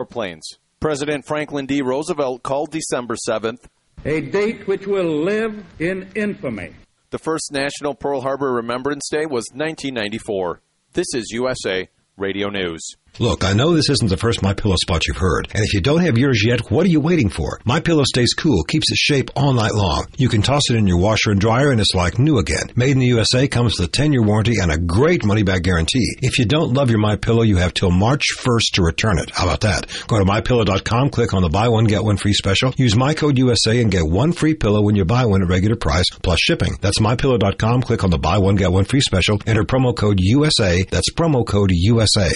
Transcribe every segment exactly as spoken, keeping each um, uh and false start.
Planes. President Franklin D. Roosevelt called December seventh a date which will live in infamy. The first National Pearl Harbor Remembrance Day was nineteen ninety-four. This is U S A Radio News. Look, I know this isn't the first MyPillow spot you've heard, and if you don't have yours yet, what are you waiting for? MyPillow stays cool, keeps its shape all night long. You can toss it in your washer and dryer, and it's like new again. Made in the U S A, comes with a ten-year warranty and a great money-back guarantee. If you don't love your MyPillow, you have till March first to return it. How about that? Go to my pillow dot com, click on the buy one, get one free special. Use my code U S A and get one free pillow when you buy one at regular price, plus shipping. That's my pillow dot com, click on the buy one, get one free special. Enter promo code U S A. That's promo code U S A.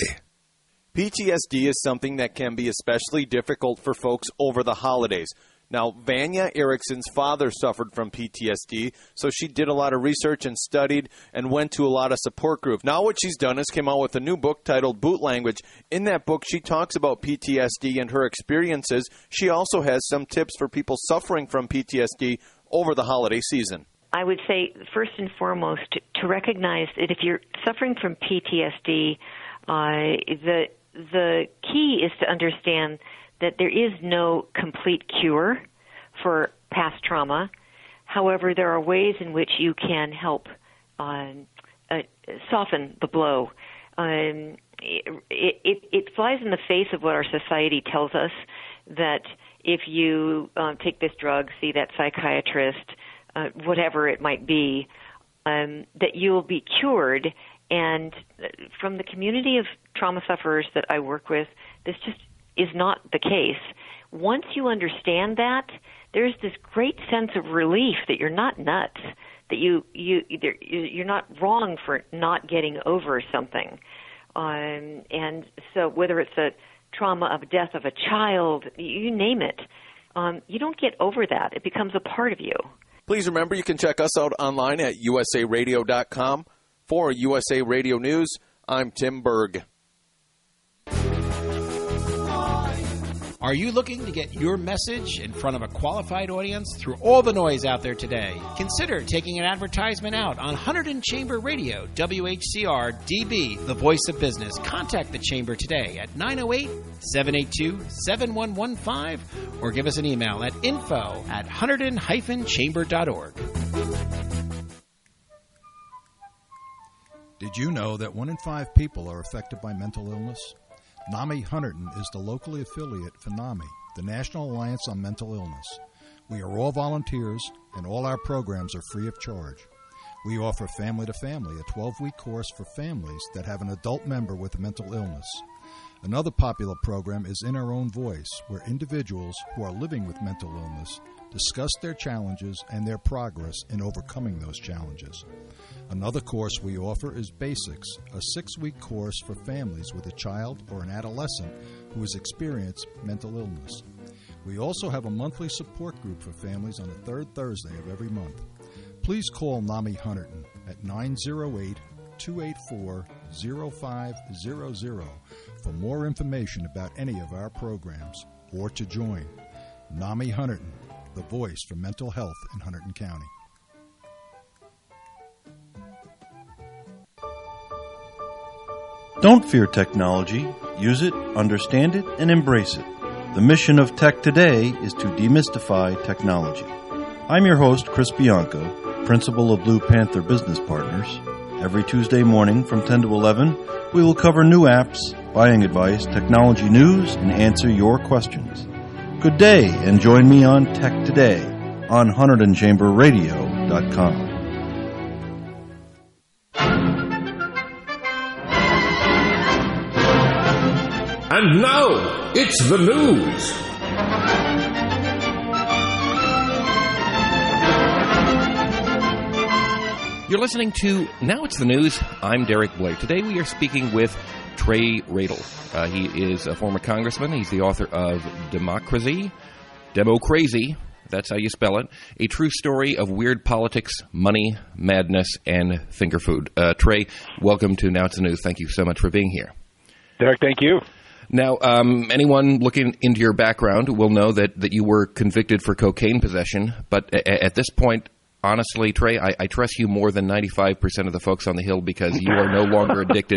P T S D is something that can be especially difficult for folks over the holidays. Now, Vanya Erickson's father suffered from P T S D, so she did a lot of research and studied and went to a lot of support groups. Now what she's done is came out with a new book titled Boot Language. In that book, she talks about P T S D and her experiences. She also has some tips for people suffering from P T S D over the holiday season. I would say, first and foremost, to recognize that if you're suffering from P T S D, uh, the The key is to understand that there is no complete cure for past trauma. However, there are ways in which you can help um, uh, soften the blow. Um, it, it, it flies in the face of what our society tells us, that if you um, take this drug, see that psychiatrist, uh, whatever it might be, um, that you'll be cured. And from the community of trauma sufferers that I work with, this just is not the case. Once you understand that, there's this great sense of relief that you're not nuts, that you, you, you're not wrong for not getting over something. Um, and so whether it's a trauma of death of a child, you name it, um, you don't get over that. It becomes a part of you. Please remember you can check us out online at U S A radio dot com. For U S A Radio News, I'm Tim Berg. Are you looking to get your message in front of a qualified audience through all the noise out there today? Consider taking an advertisement out on Hunterdon Chamber Radio, W H C R D B, the voice of business. Contact the Chamber today at nine oh eight, seven eight two, seven one one five or give us an email at info at hunterdon dash chamber dot org. Did you know that one in five people are affected by mental illness? NAMI Hunterdon is the locally affiliate for NAMI, the National Alliance on Mental Illness. We are all volunteers, and all our programs are free of charge. We offer Family to Family, a twelve-week course for families that have an adult member with a mental illness. Another popular program is In Our Own Voice, where individuals who are living with mental illness discuss their challenges and their progress in overcoming those challenges. Another course we offer is Basics, a six-week course for families with a child or an adolescent who has experienced mental illness. We also have a monthly support group for families on the third Thursday of every month. Please call NAMI Hunterdon at nine oh eight, two eight four, oh five hundred for more information about any of our programs or to join. NAMI Hunterdon, the voice for mental health in Hunterdon County. Don't fear technology. Use it, understand it, and embrace it. The mission of Tech Today is to demystify technology. I'm your host, Chris Bianco, principal of Blue Panther Business Partners. Every Tuesday morning from ten to eleven, we will cover new apps, buying advice, technology news, and answer your questions. Good day, and join me on Tech Today on Hunterdon Chamber Radio dot com. And now, it's the news. You're listening to Now It's the News. I'm Derek Blake. Today we are speaking with Trey Radel. Uh, he is a former congressman. He's the author of Democracy, Democrazy, that's how you spell it, a true story of weird politics, money, madness, and finger food. Uh, Trey, welcome to Now It's the News. Thank you so much for being here. Derek, thank you. Now, um, anyone looking into your background will know that, that you were convicted for cocaine possession, but a- at this point, honestly, Trey, I, I trust you more than ninety-five percent of the folks on the Hill because you are no longer addicted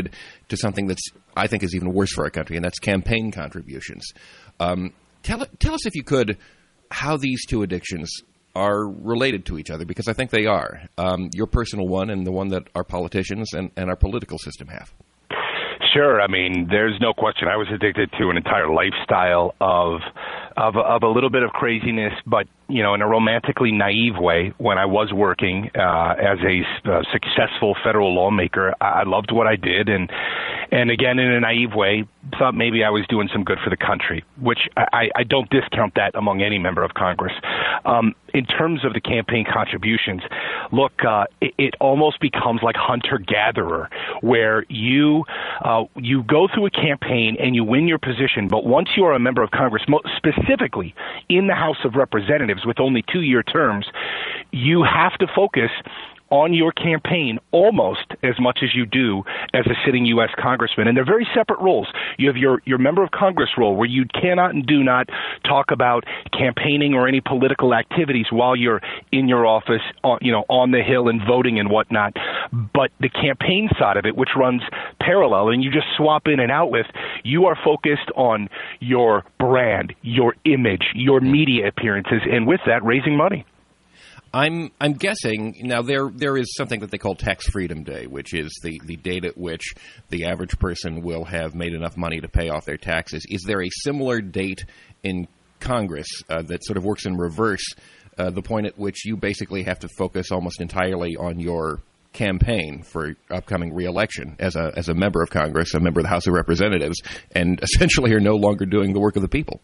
to something that's, I think, is even worse for our country, and that's campaign contributions. Um, tell, tell us, if you could, how these two addictions are related to each other, because I think they are. Um, your personal one and the one that our politicians and, and our political system have. Sure. I mean, there's no question. I was addicted to an entire lifestyle of of, of a little bit of craziness, but, you know, in a romantically naive way. When I was working uh, as a uh, successful federal lawmaker, I loved what I did, and and again, in a naive way, thought maybe I was doing some good for the country, which I, I don't discount that among any member of Congress. Um, in terms of the campaign contributions, look, uh, it, it almost becomes like hunter-gatherer, where you uh, you go through a campaign and you win your position, but once you are a member of Congress, specifically in the House of Representatives with only two-year terms, you have to focus on your campaign almost as much as you do as a sitting U S congressman. And they're very separate roles. You have your, your member of Congress role, where you cannot and do not talk about campaigning or any political activities while you're in your office, on, you know, on the Hill and voting and whatnot. But the campaign side of it, which runs parallel and you just swap in and out with, you are focused on your brand, your image, your media appearances, and with that, raising money. I'm I'm guessing now there there is something that they call Tax Freedom Day, which is the, the date at which the average person will have made enough money to pay off their taxes. Is there a similar date in Congress uh, that sort of works in reverse, uh, the point at which you basically have to focus almost entirely on your campaign for upcoming re-election as a as a member of Congress, a member of the House of Representatives, and essentially are no longer doing the work of the people?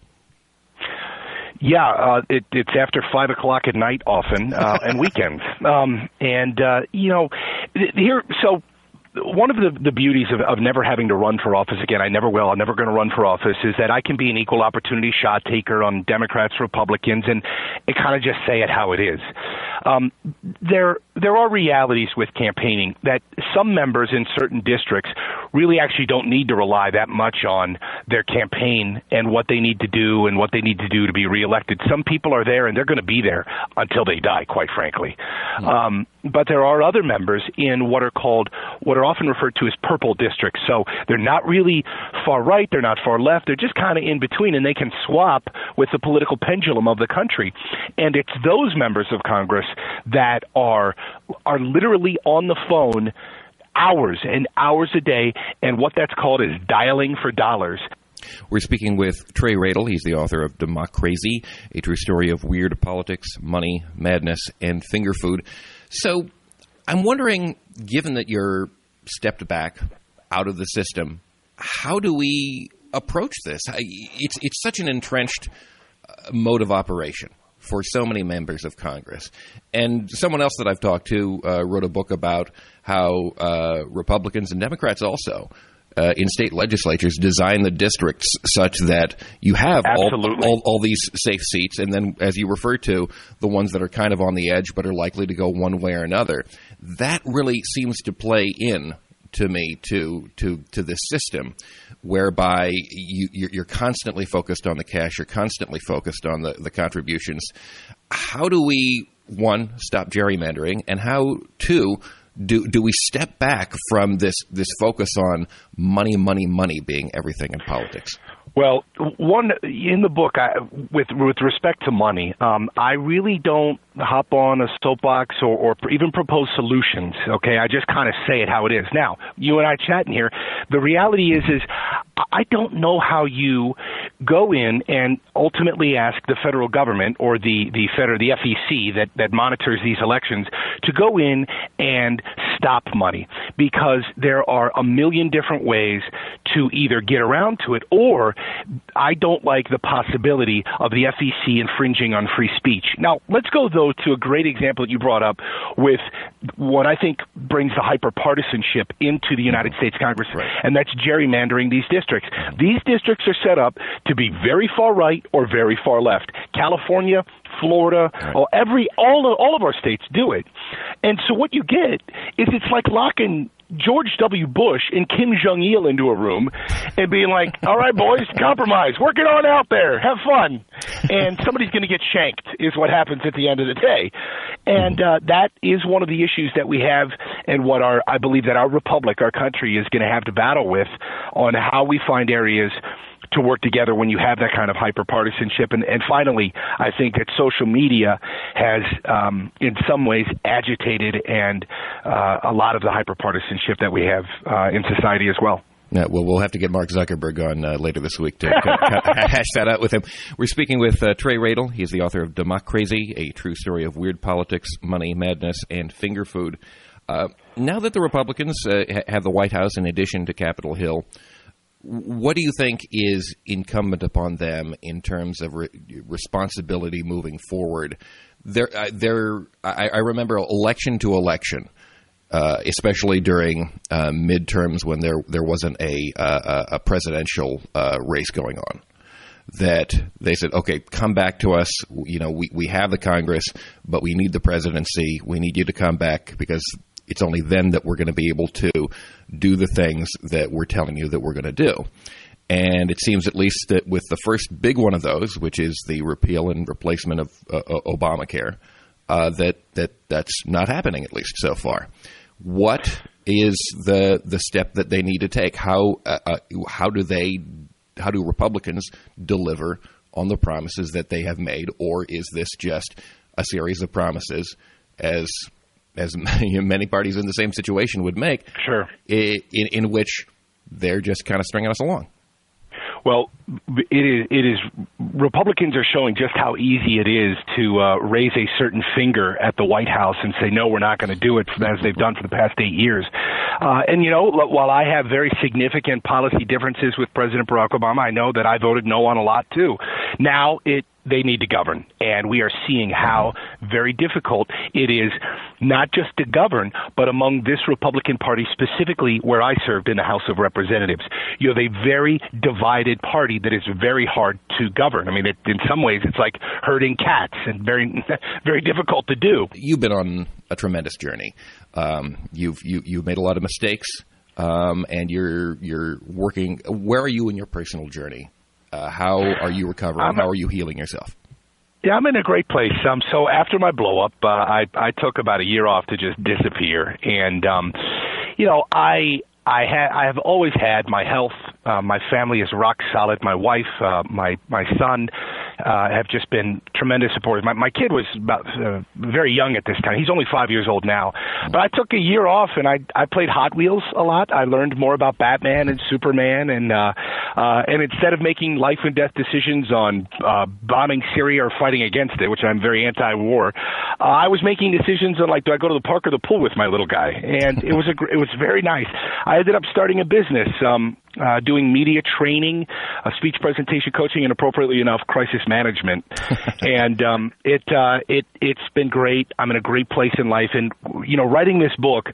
Yeah, uh, it, it's after five o'clock at night often, uh, and weekends. Um, and, uh, you know, here, so one of the, the beauties of, of never having to run for office, again, I never will, I'm never going to run for office, is that I can be an equal opportunity shot taker on Democrats, Republicans, and, and kind of just say it how it is. Um, there, there are realities with campaigning that some members in certain districts really actually don't need to rely that much on their campaign and what they need to do and what they need to do to be reelected. Some people are there and they're going to be there until they die, quite frankly. Mm-hmm. Um, but there are other members in what are called, what are often referred to as purple districts. So they're not really far right, they're not far left, they're just kind of in between, and they can swap with the political pendulum of the country. And it's those members of Congress that are are literally on the phone hours and hours a day, and what that's called is dialing for dollars. We're speaking with Trey Radel. He's the author of Democrazy, a true story of weird politics, money, madness, and finger food. So I'm wondering, given that you're stepped back out of the system, how do we approach this? It's, it's such an entrenched mode of operation for so many members of Congress. And someone else that I've talked to uh, wrote a book about how uh, Republicans and Democrats also uh, in state legislatures design the districts such that you have all, all, all these safe seats, and then, as you refer to, the ones that are kind of on the edge but are likely to go one way or another. That really seems to play in to me to to to this system, whereby you, you're constantly focused on the cash, you're constantly focused on the, the contributions. How do we, one, stop gerrymandering, and how, two, do do we step back from this this focus on money, money, money being everything in politics? Well, one, in the book, I, with with respect to money, um, I really don't hop on a soapbox or, or even propose solutions, okay? I just kind of say it how it is. Now, you and I chatting here, the reality is, is I don't know how you go in and ultimately ask the federal government or the, the Fed or the F E C that, that monitors these elections to go in and stop money, because there are a million different ways to either get around to it, or I don't like the possibility of the F E C infringing on free speech. Now, let's go, though, to a great example that you brought up with what I think brings the hyper-partisanship into the United States Congress, right, and that's gerrymandering these districts. These districts are set up to be very far right or very far left. California, Florida, right, or every all of, all of our states do it. And so what you get is it's like locking George W. Bush and Kim Jong-il into a room and being like, all right, boys, compromise. Work it on out there. Have fun. And somebody's going to get shanked is what happens at the end of the day. And uh, that is one of the issues that we have and what our I believe that our republic, our country, is going to have to battle with on how we find areas to work together when you have that kind of hyper-partisanship. And, and finally, I think that social media has, um, in some ways, agitated and uh, a lot of the hyper-partisanship that we have uh, in society as well. Yeah, well, we'll have to get Mark Zuckerberg on uh, later this week to hash that out with him. We're speaking with uh, Trey Radel. He's the author of Democracy, a true story of weird politics, money, madness, and finger food. Uh, now that the Republicans uh, have the White House in addition to Capitol Hill, what do you think is incumbent upon them in terms of re- responsibility moving forward? There, uh, there. I, I remember election to election, uh, especially during uh, midterms when there there wasn't a uh, a presidential uh, race going on. That they said, okay, come back to us. You know, we we have the Congress, but we need the presidency. We need you to come back because it's only then that we're going to be able to do the things that we're telling you that we're going to do. And it seems at least that with the first big one of those, which is the repeal and replacement of uh, Obamacare, uh, that, that that's not happening, at least so far. What is the the step that they need to take? How uh, uh, how do they how do Republicans deliver on the promises that they have made, or is this just a series of promises as as many parties in the same situation would make, sure, in, in which they're just kind of stringing us along? Well, it is, it is, Republicans are showing just how easy it is to uh, raise a certain finger at the White House and say, no, we're not going to do it, as they've done for the past eight years. Uh, and, you know, while I have very significant policy differences with President Barack Obama, I know that I voted no on a lot, too. Now it they need to govern, and we are seeing how very difficult it is not just to govern, but among this Republican Party, specifically where I served in the House of Representatives. You have a very divided party that is very hard to govern. I mean, it, in some ways, it's like herding cats and very, very difficult to do. You've been on a tremendous journey. Um, you've you, you've made a lot of mistakes, um, and you're you're working. Where are you in your personal journey? Uh, how are you recovering? I'm, how are you healing yourself? Yeah, I'm in a great place. Um, so after my blow up, uh, I I took about a year off to just disappear, and um, you know, I I had I have always had my health. Uh, my family is rock solid. My wife, uh, my my son, uh, have just been tremendous supporters. My my kid was about uh, very young at this time. He's only five years old now. But I took a year off and I I played Hot Wheels a lot. I learned more about Batman and Superman, and uh, uh, and instead of making life and death decisions on uh, bombing Syria or fighting against it, which I'm very anti-war, uh, I was making decisions on, like, do I go to the park or the pool with my little guy? And it was a it was very nice. I ended up starting a business. Um, Uh, doing media training, uh, speech presentation coaching, and appropriately enough, crisis management. and um, it uh, it it's been great. I'm in a great place in life, and you know, writing this book,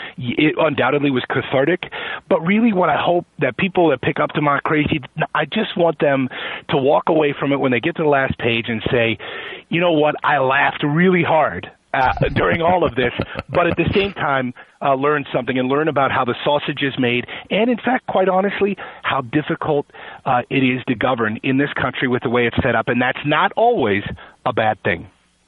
it undoubtedly was cathartic. But really, what I hope that people that pick up Democracy, I just want them to walk away from it when they get to the last page and say, you know what, I laughed really hard Uh, during all of this, but at the same time, uh, learn something and learn about how the sausage is made, and in fact, quite honestly, how difficult uh, it is to govern in this country with the way it's set up, and that's not always a bad thing.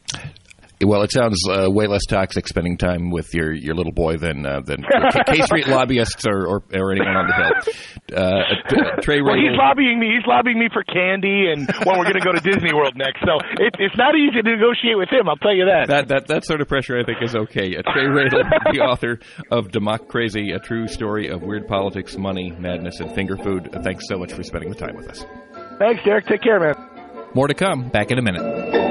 Well, it sounds uh, way less toxic spending time with your, your little boy than uh, than K Street lobbyists or, or, or anyone on the Hill. Uh, t- Trey well, Radel. he's lobbying me. He's lobbying me for candy, and when we're going to go to Disney World next. So it, it's not easy to negotiate with him. I'll tell you that. That that that sort of pressure, I think, is okay. Uh, Trey Radel, the author of Democracy, a true story of weird politics, money, madness, and finger food. Uh, thanks so much for spending the time with us. Thanks, Derek. Take care, man. More to come. Back in a minute.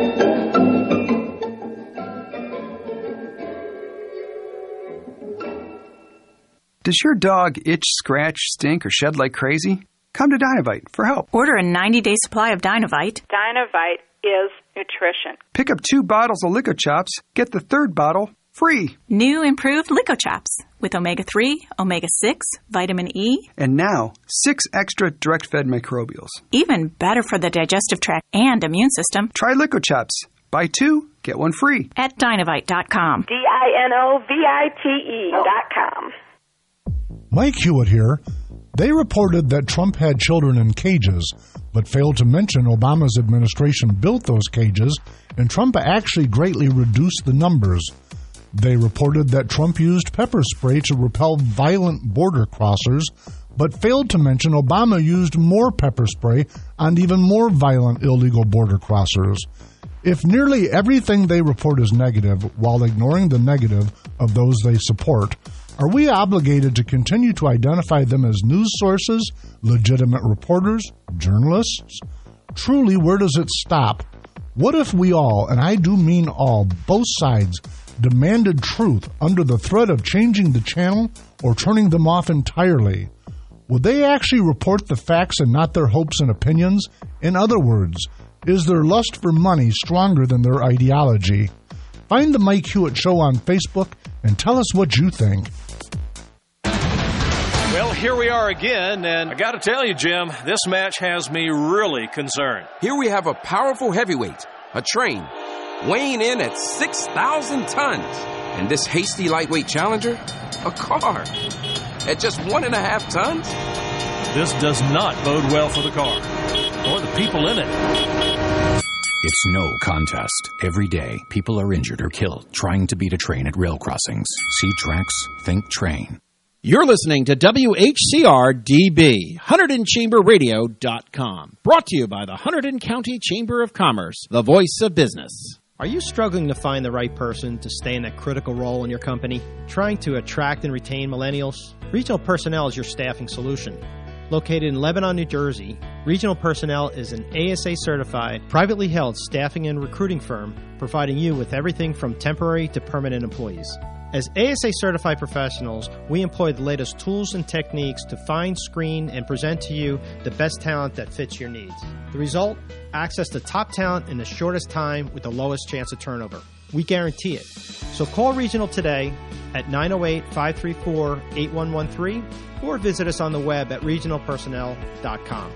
Does your dog itch, scratch, stink, or shed like crazy? Come to Dinovite for help. Order a ninety-day supply of Dinovite. Dinovite is nutrition. Pick up two bottles of Lico Chops, get the third bottle free. New improved Lico Chops with omega three, omega six, vitamin E. And now, six extra direct-fed microbials. Even better for the digestive tract and immune system. Try Lico Chops. Buy two, get one free. At Dinovite dot com. D I N O V I T E dot com. Mike Hewitt here. They reported that Trump had children in cages, but failed to mention Obama's administration built those cages, and Trump actually greatly reduced the numbers. They reported that Trump used pepper spray to repel violent border crossers, but failed to mention Obama used more pepper spray on even more violent illegal border crossers. If nearly everything they report is negative, while ignoring the negative of those they support, are we obligated to continue to identify them as news sources, legitimate reporters, journalists? Truly, where does it stop? What if we all, and I do mean all, both sides, demanded truth under the threat of changing the channel or turning them off entirely? Would they actually report the facts and not their hopes and opinions? In other words, is their lust for money stronger than their ideology? Find the Mike Hewitt Show on Facebook and tell us what you think. Well, here we are again, and I got to tell you, Jim, this match has me really concerned. Here we have a powerful heavyweight, a train, weighing in at six thousand tons. And this hasty lightweight challenger, a car, at just one and a half tons? This does not bode well for the car, or the people in it. It's no contest. Every day, people are injured or killed trying to beat a train at rail crossings. See tracks, think train. You're listening to W H C R D B, Hunterdon Chamber Radio dot com. Brought to you by the Hunterdon County Chamber of Commerce, the voice of business. Are you struggling to find the right person to stay in that critical role in your company? Trying to attract and retain millennials? Regional Personnel is your staffing solution. Located in Lebanon, New Jersey, Regional Personnel is an A S A-certified, privately held staffing and recruiting firm providing you with everything from temporary to permanent employees. As A S A-certified professionals, we employ the latest tools and techniques to find, screen, and present to you the best talent that fits your needs. The result? Access to top talent in the shortest time with the lowest chance of turnover. We guarantee it. So call Regional today at nine oh eight, five three four, eight one one three or visit us on the web at regional personnel dot com.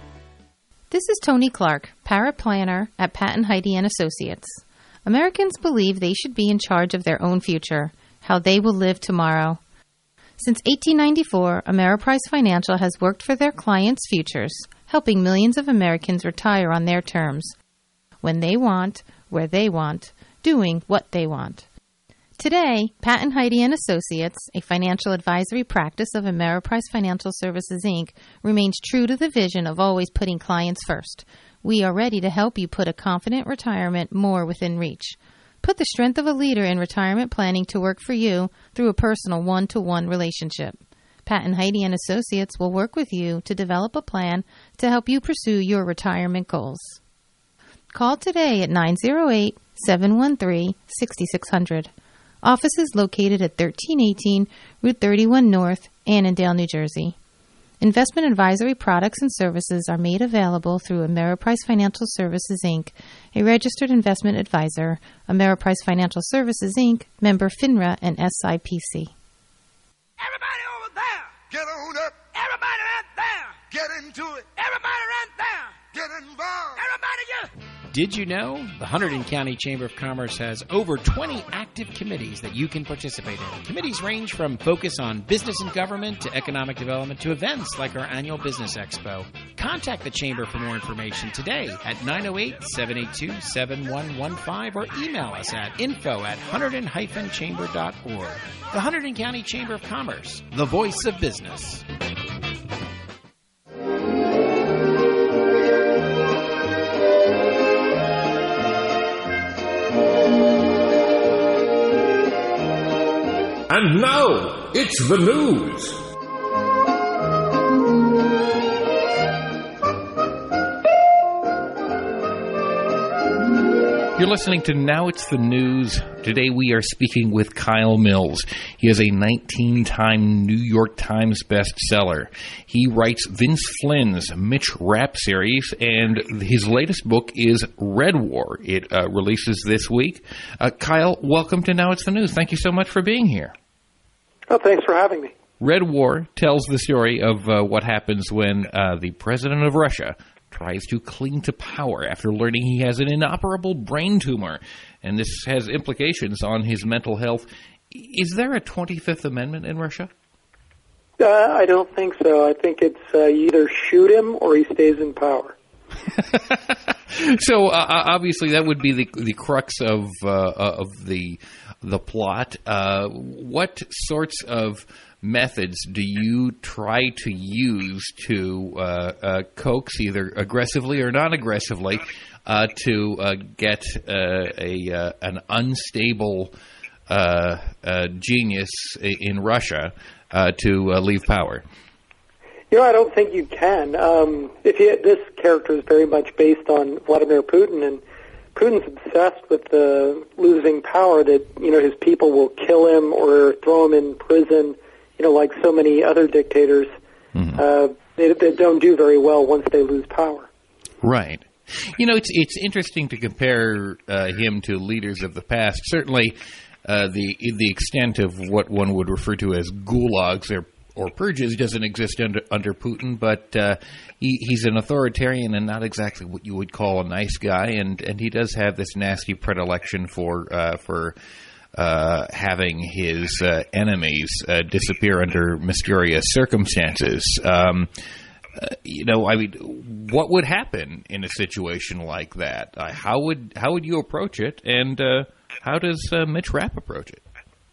This is Tony Clark, paraplanner at Patton Heidi and Associates. Americans believe they should be in charge of their own future, how they will live tomorrow. Since eighteen ninety-four, Ameriprise Financial has worked for their clients' futures, helping millions of Americans retire on their terms, when they want, where they want, doing what they want. Today, Patton Heidi and Associates, a financial advisory practice of Ameriprise Financial Services, Incorporated, remains true to the vision of always putting clients first. We are ready to help you put a confident retirement more within reach. Put the strength of a leader in retirement planning to work for you through a personal one-to-one relationship. Patton Heidi and Associates will work with you to develop a plan to help you pursue your retirement goals. Call today at nine oh eight, seven one three, six six zero zero. Office is located at thirteen eighteen Route thirty-one North, Annandale, New Jersey. Investment advisory products and services are made available through Ameriprise Financial Services, Incorporated, a registered investment advisor, Ameriprise Financial Services, Incorporated, member FINRA and S I P C. Everybody over there, get on up. Everybody right there, get into it. Everybody right there, get involved. Everybody get... Did you know the Hunterdon County Chamber of Commerce has over twenty active committees that you can participate in? Committees range from focus on business and government to economic development to events like our annual Business Expo. Contact the Chamber for more information today at nine oh eight, seven eight two, seven one one five or email us at info at hunterdon dash chamber dot org. The Hunterdon County Chamber of Commerce, the voice of business. And now, it's the news. You're listening to Now It's the News. Today we are speaking with Kyle Mills. He is a nineteen-time New York Times bestseller. He writes Vince Flynn's Mitch Rapp series, and his latest book is Red War. It uh, releases this week. Uh, Kyle, welcome to Now It's the News. Thank you so much for being here. Oh, thanks for having me. Red War tells the story of uh, what happens when uh, the president of Russia tries to cling to power after learning he has an inoperable brain tumor, and this has implications on his mental health. Is there a twenty-fifth Amendment in Russia? Uh, I don't think so. I think it's uh, you either shoot him or he stays in power. So uh, obviously, that would be the the crux of uh, of the the plot. Uh, what sorts of methods do you try to use to uh, uh, coax, either aggressively or non-aggressively, uh, to uh, get uh, a uh, an unstable uh, uh, genius in Russia uh, to uh, leave power? You know, I don't think you can. Um, if you, this character is very much based on Vladimir Putin, and Putin's obsessed with the losing power. That, you know, his people will kill him or throw him in prison. You know, like so many other dictators, mm-hmm. uh, they, they don't do very well once they lose power. Right. You know, it's it's interesting to compare uh, him to leaders of the past. Certainly, uh, the the extent of what one would refer to as gulags or or purges doesn't exist under under Putin, but uh, he, he's an authoritarian and not exactly what you would call a nice guy, and, and he does have this nasty predilection for uh, for uh, having his uh, enemies uh, disappear under mysterious circumstances. Um, uh, you know, I mean, what would happen in a situation like that? Uh, how would how would you approach it, and uh, how does uh, Mitch Rapp approach it?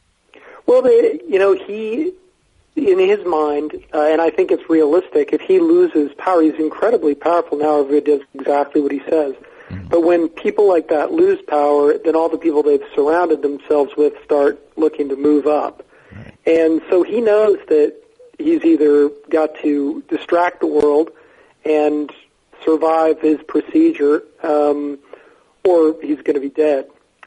Well, they, you know, he. In his mind, uh, and I think it's realistic, if he loses power, he's incredibly powerful now if he does exactly what he says. Mm-hmm. But when people like that lose power, then all the people they've surrounded themselves with start looking to move up. Right. And so he knows that he's either got to distract the world and survive his procedure, um, or he's going to be dead.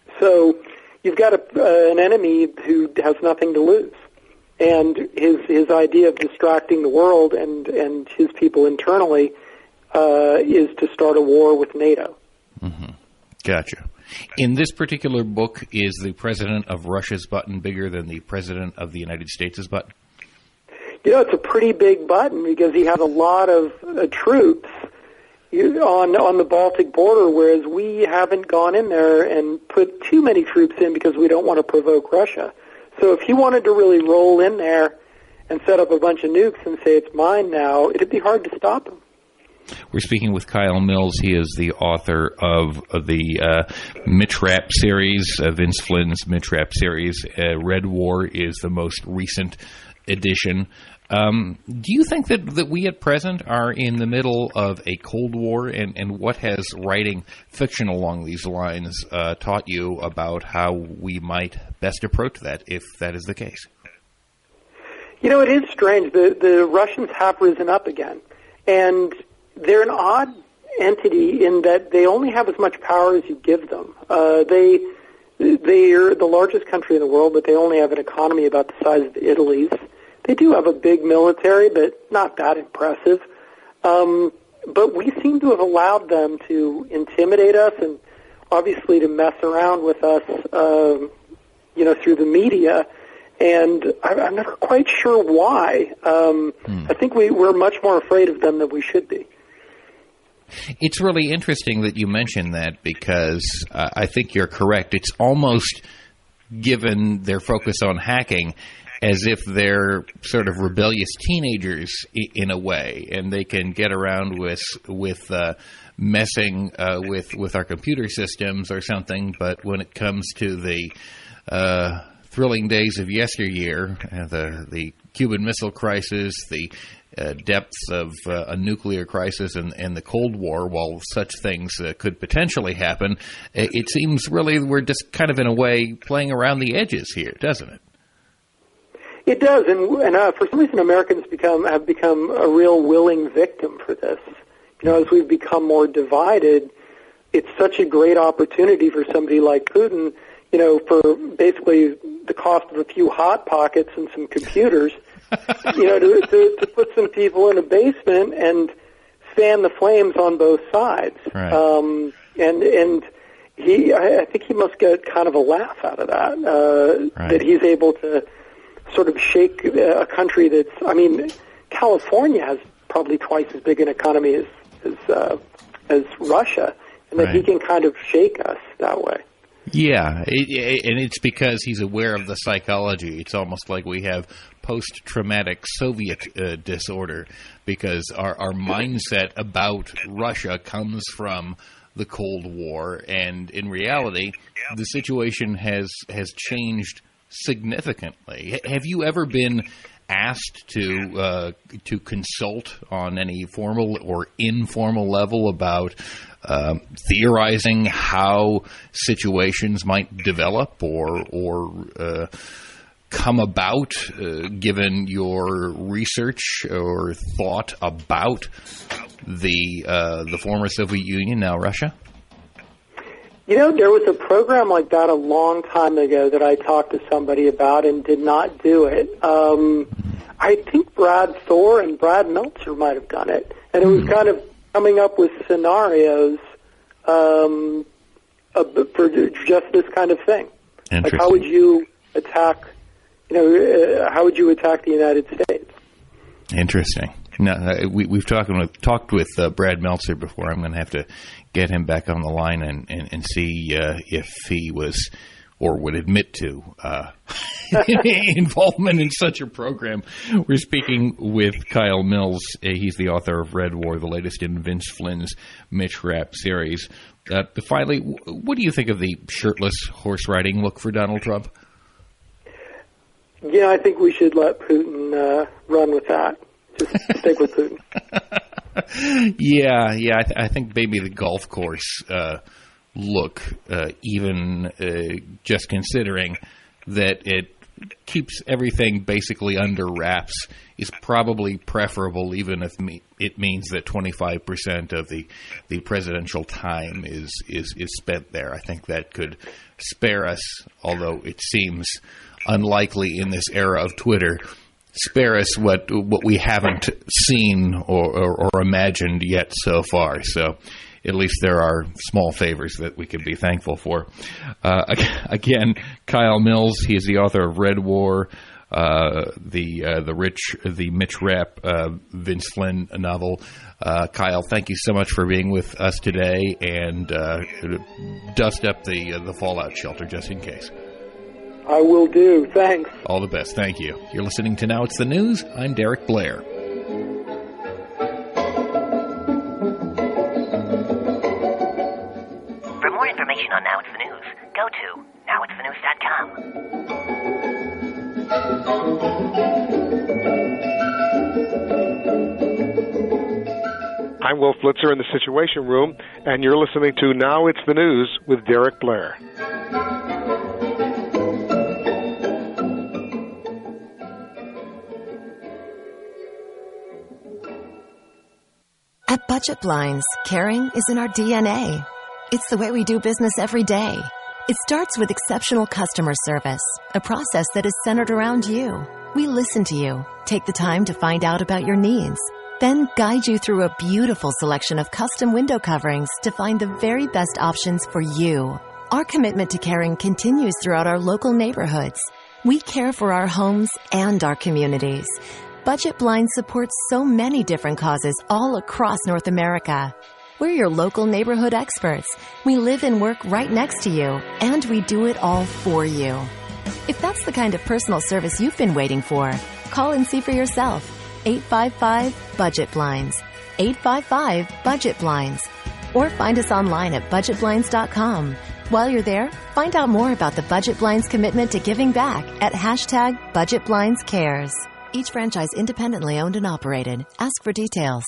So you've got a, uh, an enemy who has nothing to lose. And his his idea of distracting the world and, and his people internally uh, is to start a war with NATO. Mm-hmm. Gotcha. In this particular book, is the president of Russia's button bigger than the president of the United States' button? You know, it's a pretty big button because he has a lot of uh, troops on on the Baltic border, whereas we haven't gone in there and put too many troops in because we don't want to provoke Russia. So if he wanted to really roll in there and set up a bunch of nukes and say it's mine now, it'd be hard to stop him. We're speaking with Kyle Mills. He is the author of, of the uh, Mitch Rapp series, uh, Vince Flynn's Mitch Rapp series. Uh, Red War is the most recent edition. Um, do you think that, that we at present are in the middle of a Cold War, and, and what has writing fiction along these lines uh, taught you about how we might best approach that, if that is the case? You know, it is strange. The, the Russians have risen up again, and they're an odd entity in that they only have as much power as you give them. Uh, they, they're the largest country in the world, but they only have an economy about the size of Italy's. They do have a big military, but not that impressive. Um, but we seem to have allowed them to intimidate us and obviously to mess around with us, um, you know, through the media. And I'm never quite sure why. Um, hmm. I think we, we're much more afraid of them than we should be. It's really interesting that you mention that because uh, I think you're correct. It's almost, given their focus on hacking, as if they're sort of rebellious teenagers in a way, and they can get around with with uh, messing uh, with with our computer systems or something. But when it comes to the uh, thrilling days of yesteryear, uh, the the Cuban Missile Crisis, the uh, depths of uh, a nuclear crisis, and, and the Cold War, while such things uh, could potentially happen, it seems really we're just kind of in a way playing around the edges here, doesn't it? It does, and, and uh, for some reason Americans become have become a real willing victim for this. You know, as we've become more divided, it's such a great opportunity for somebody like Putin, you know, for basically the cost of a few Hot Pockets and some computers, you know, to, to, to put some people in a basement and fan the flames on both sides. Right. Um, and and he, I, I think he must get kind of a laugh out of that, uh, right. that he's able to sort of shake a country that's, I mean, California has probably twice as big an economy as as, uh, as Russia, and that right. he can kind of shake us that way. Yeah, it, it, and it's because he's aware of the psychology. It's almost like we have post-traumatic Soviet uh, disorder, because our, our mindset about Russia comes from the Cold War, and in reality, the situation has has changed significantly. Have you ever been asked to uh, to consult on any formal or informal level about uh, theorizing how situations might develop or or uh, come about, uh, given your research or thought about the uh, the former Soviet Union, now Russia? You know, there was a program like that a long time ago that I talked to somebody about and did not do it. Um, I think Brad Thor and Brad Meltzer might have done it. And it was kind of coming up with scenarios um, for just this kind of thing. Like, how would you attack, you know, uh, how would you attack the United States? Interesting. No, uh, we, we've talked with, talked with uh, Brad Meltzer before. I'm going to have to get him back on the line and, and, and see uh, if he was or would admit to uh, involvement in such a program. We're speaking with Kyle Mills. Uh, he's the author of Red War, the latest in Vince Flynn's Mitch Rapp series. Uh, finally, what do you think of the shirtless horse riding look for Donald Trump? Yeah, I think we should let Putin uh, run with that. Just stick with Putin. yeah, yeah. I, th- I think maybe the golf course uh, look, uh, even uh, just considering that it keeps everything basically under wraps, is probably preferable, even if me- it means that twenty-five percent of the, the presidential time is, is, is spent there. I think that could spare us, although it seems unlikely in this era of Twitter, spare us what what we haven't seen or, or, or imagined yet so far. So at least there are small favors that we can be thankful for. Uh, again, Kyle Mills, he is the author of Red War, uh, the uh, the rich the Mitch Rapp uh, Vince Flynn novel. Uh, Kyle, thank you so much for being with us today, and uh, dust up the uh, the fallout shelter just in case. I will do. Thanks. All the best. Thank you. You're listening to Now It's the News. I'm Derek Blair. For more information on Now It's the News, go to now it's the news dot com. I'm Will Flitzer in the Situation Room, and you're listening to Now It's the News with Derek Blair. At Budget Blinds, caring is in our D N A. It's the way we do business every day. It starts with exceptional customer service, a process that is centered around you. We listen to you, take the time to find out about your needs, then guide you through a beautiful selection of custom window coverings to find the very best options for you. Our commitment to caring continues throughout our local neighborhoods. We care for our homes and our communities. Budget Blinds supports so many different causes all across North America. We're your local neighborhood experts. We live and work right next to you, and we do it all for you. If that's the kind of personal service you've been waiting for, call and see for yourself. eight five five budget blinds. eight five five budget blinds. Or find us online at budget blinds dot com. While you're there, find out more about the Budget Blinds commitment to giving back at hashtag Budget Blinds Cares. Each franchise independently owned and operated. Ask for details.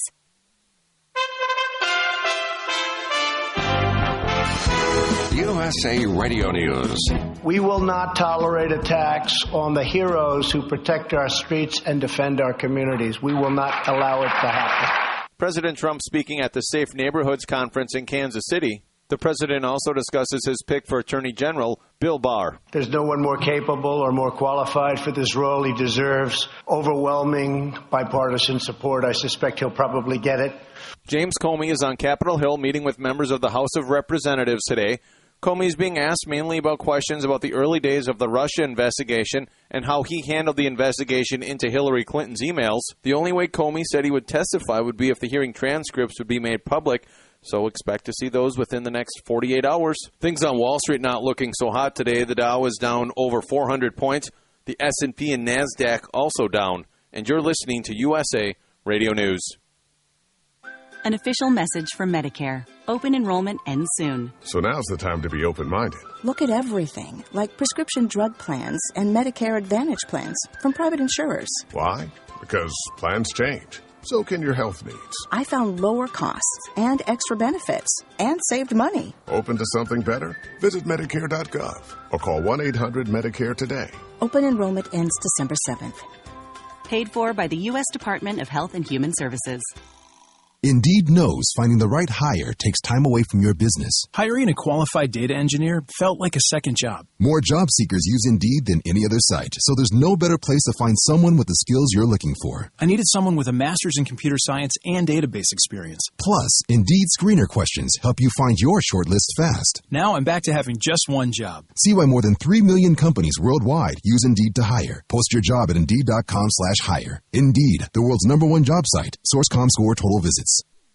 U S A Radio News. We will not tolerate attacks on the heroes who protect our streets and defend our communities. We will not allow it to happen. President Trump speaking at the Safe Neighborhoods Conference in Kansas City. The president also discusses his pick for Attorney General Bill Barr. There's no one more capable or more qualified for this role. He deserves overwhelming bipartisan support. I suspect he'll probably get it. James Comey is on Capitol Hill meeting with members of the House of Representatives today. Comey is being asked mainly about questions about the early days of the Russia investigation and how he handled the investigation into Hillary Clinton's emails. The only way Comey said he would testify would be if the hearing transcripts would be made public. So expect to see those within the next forty-eight hours. Things on Wall Street not looking so hot today. The Dow is down over four hundred points. The S and P and NASDAQ also down. And you're listening to U S A Radio News. An official message from Medicare. Open enrollment ends soon. So now's the time to be open-minded. Look at everything, like prescription drug plans and Medicare Advantage plans from private insurers. Why? Because plans change. So can your health needs. I found lower costs and extra benefits and saved money. Open to something better? Visit Medicare dot gov or call one eight hundred Medicare today. Open enrollment ends December seventh. Paid for by the U S Department of Health and Human Services. Indeed knows finding the right hire takes time away from your business. Hiring a qualified data engineer felt like a second job. More job seekers use Indeed than any other site, so there's no better place to find someone with the skills you're looking for. I needed someone with a master's in computer science and database experience. Plus, Indeed screener questions help you find your shortlist fast. Now I'm back to having just one job. See why more than three million companies worldwide use Indeed to hire. Post your job at Indeed.com slash hire. Indeed, the world's number one job site. Source dot com score total visits.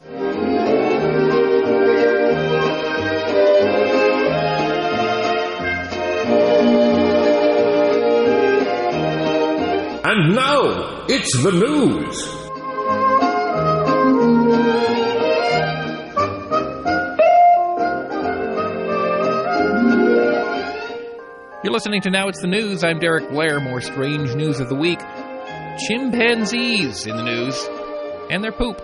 And now, it's the news. You're listening to Now It's the News. I'm Derek Blair. More strange news of the week. Chimpanzees in the news, and their poop.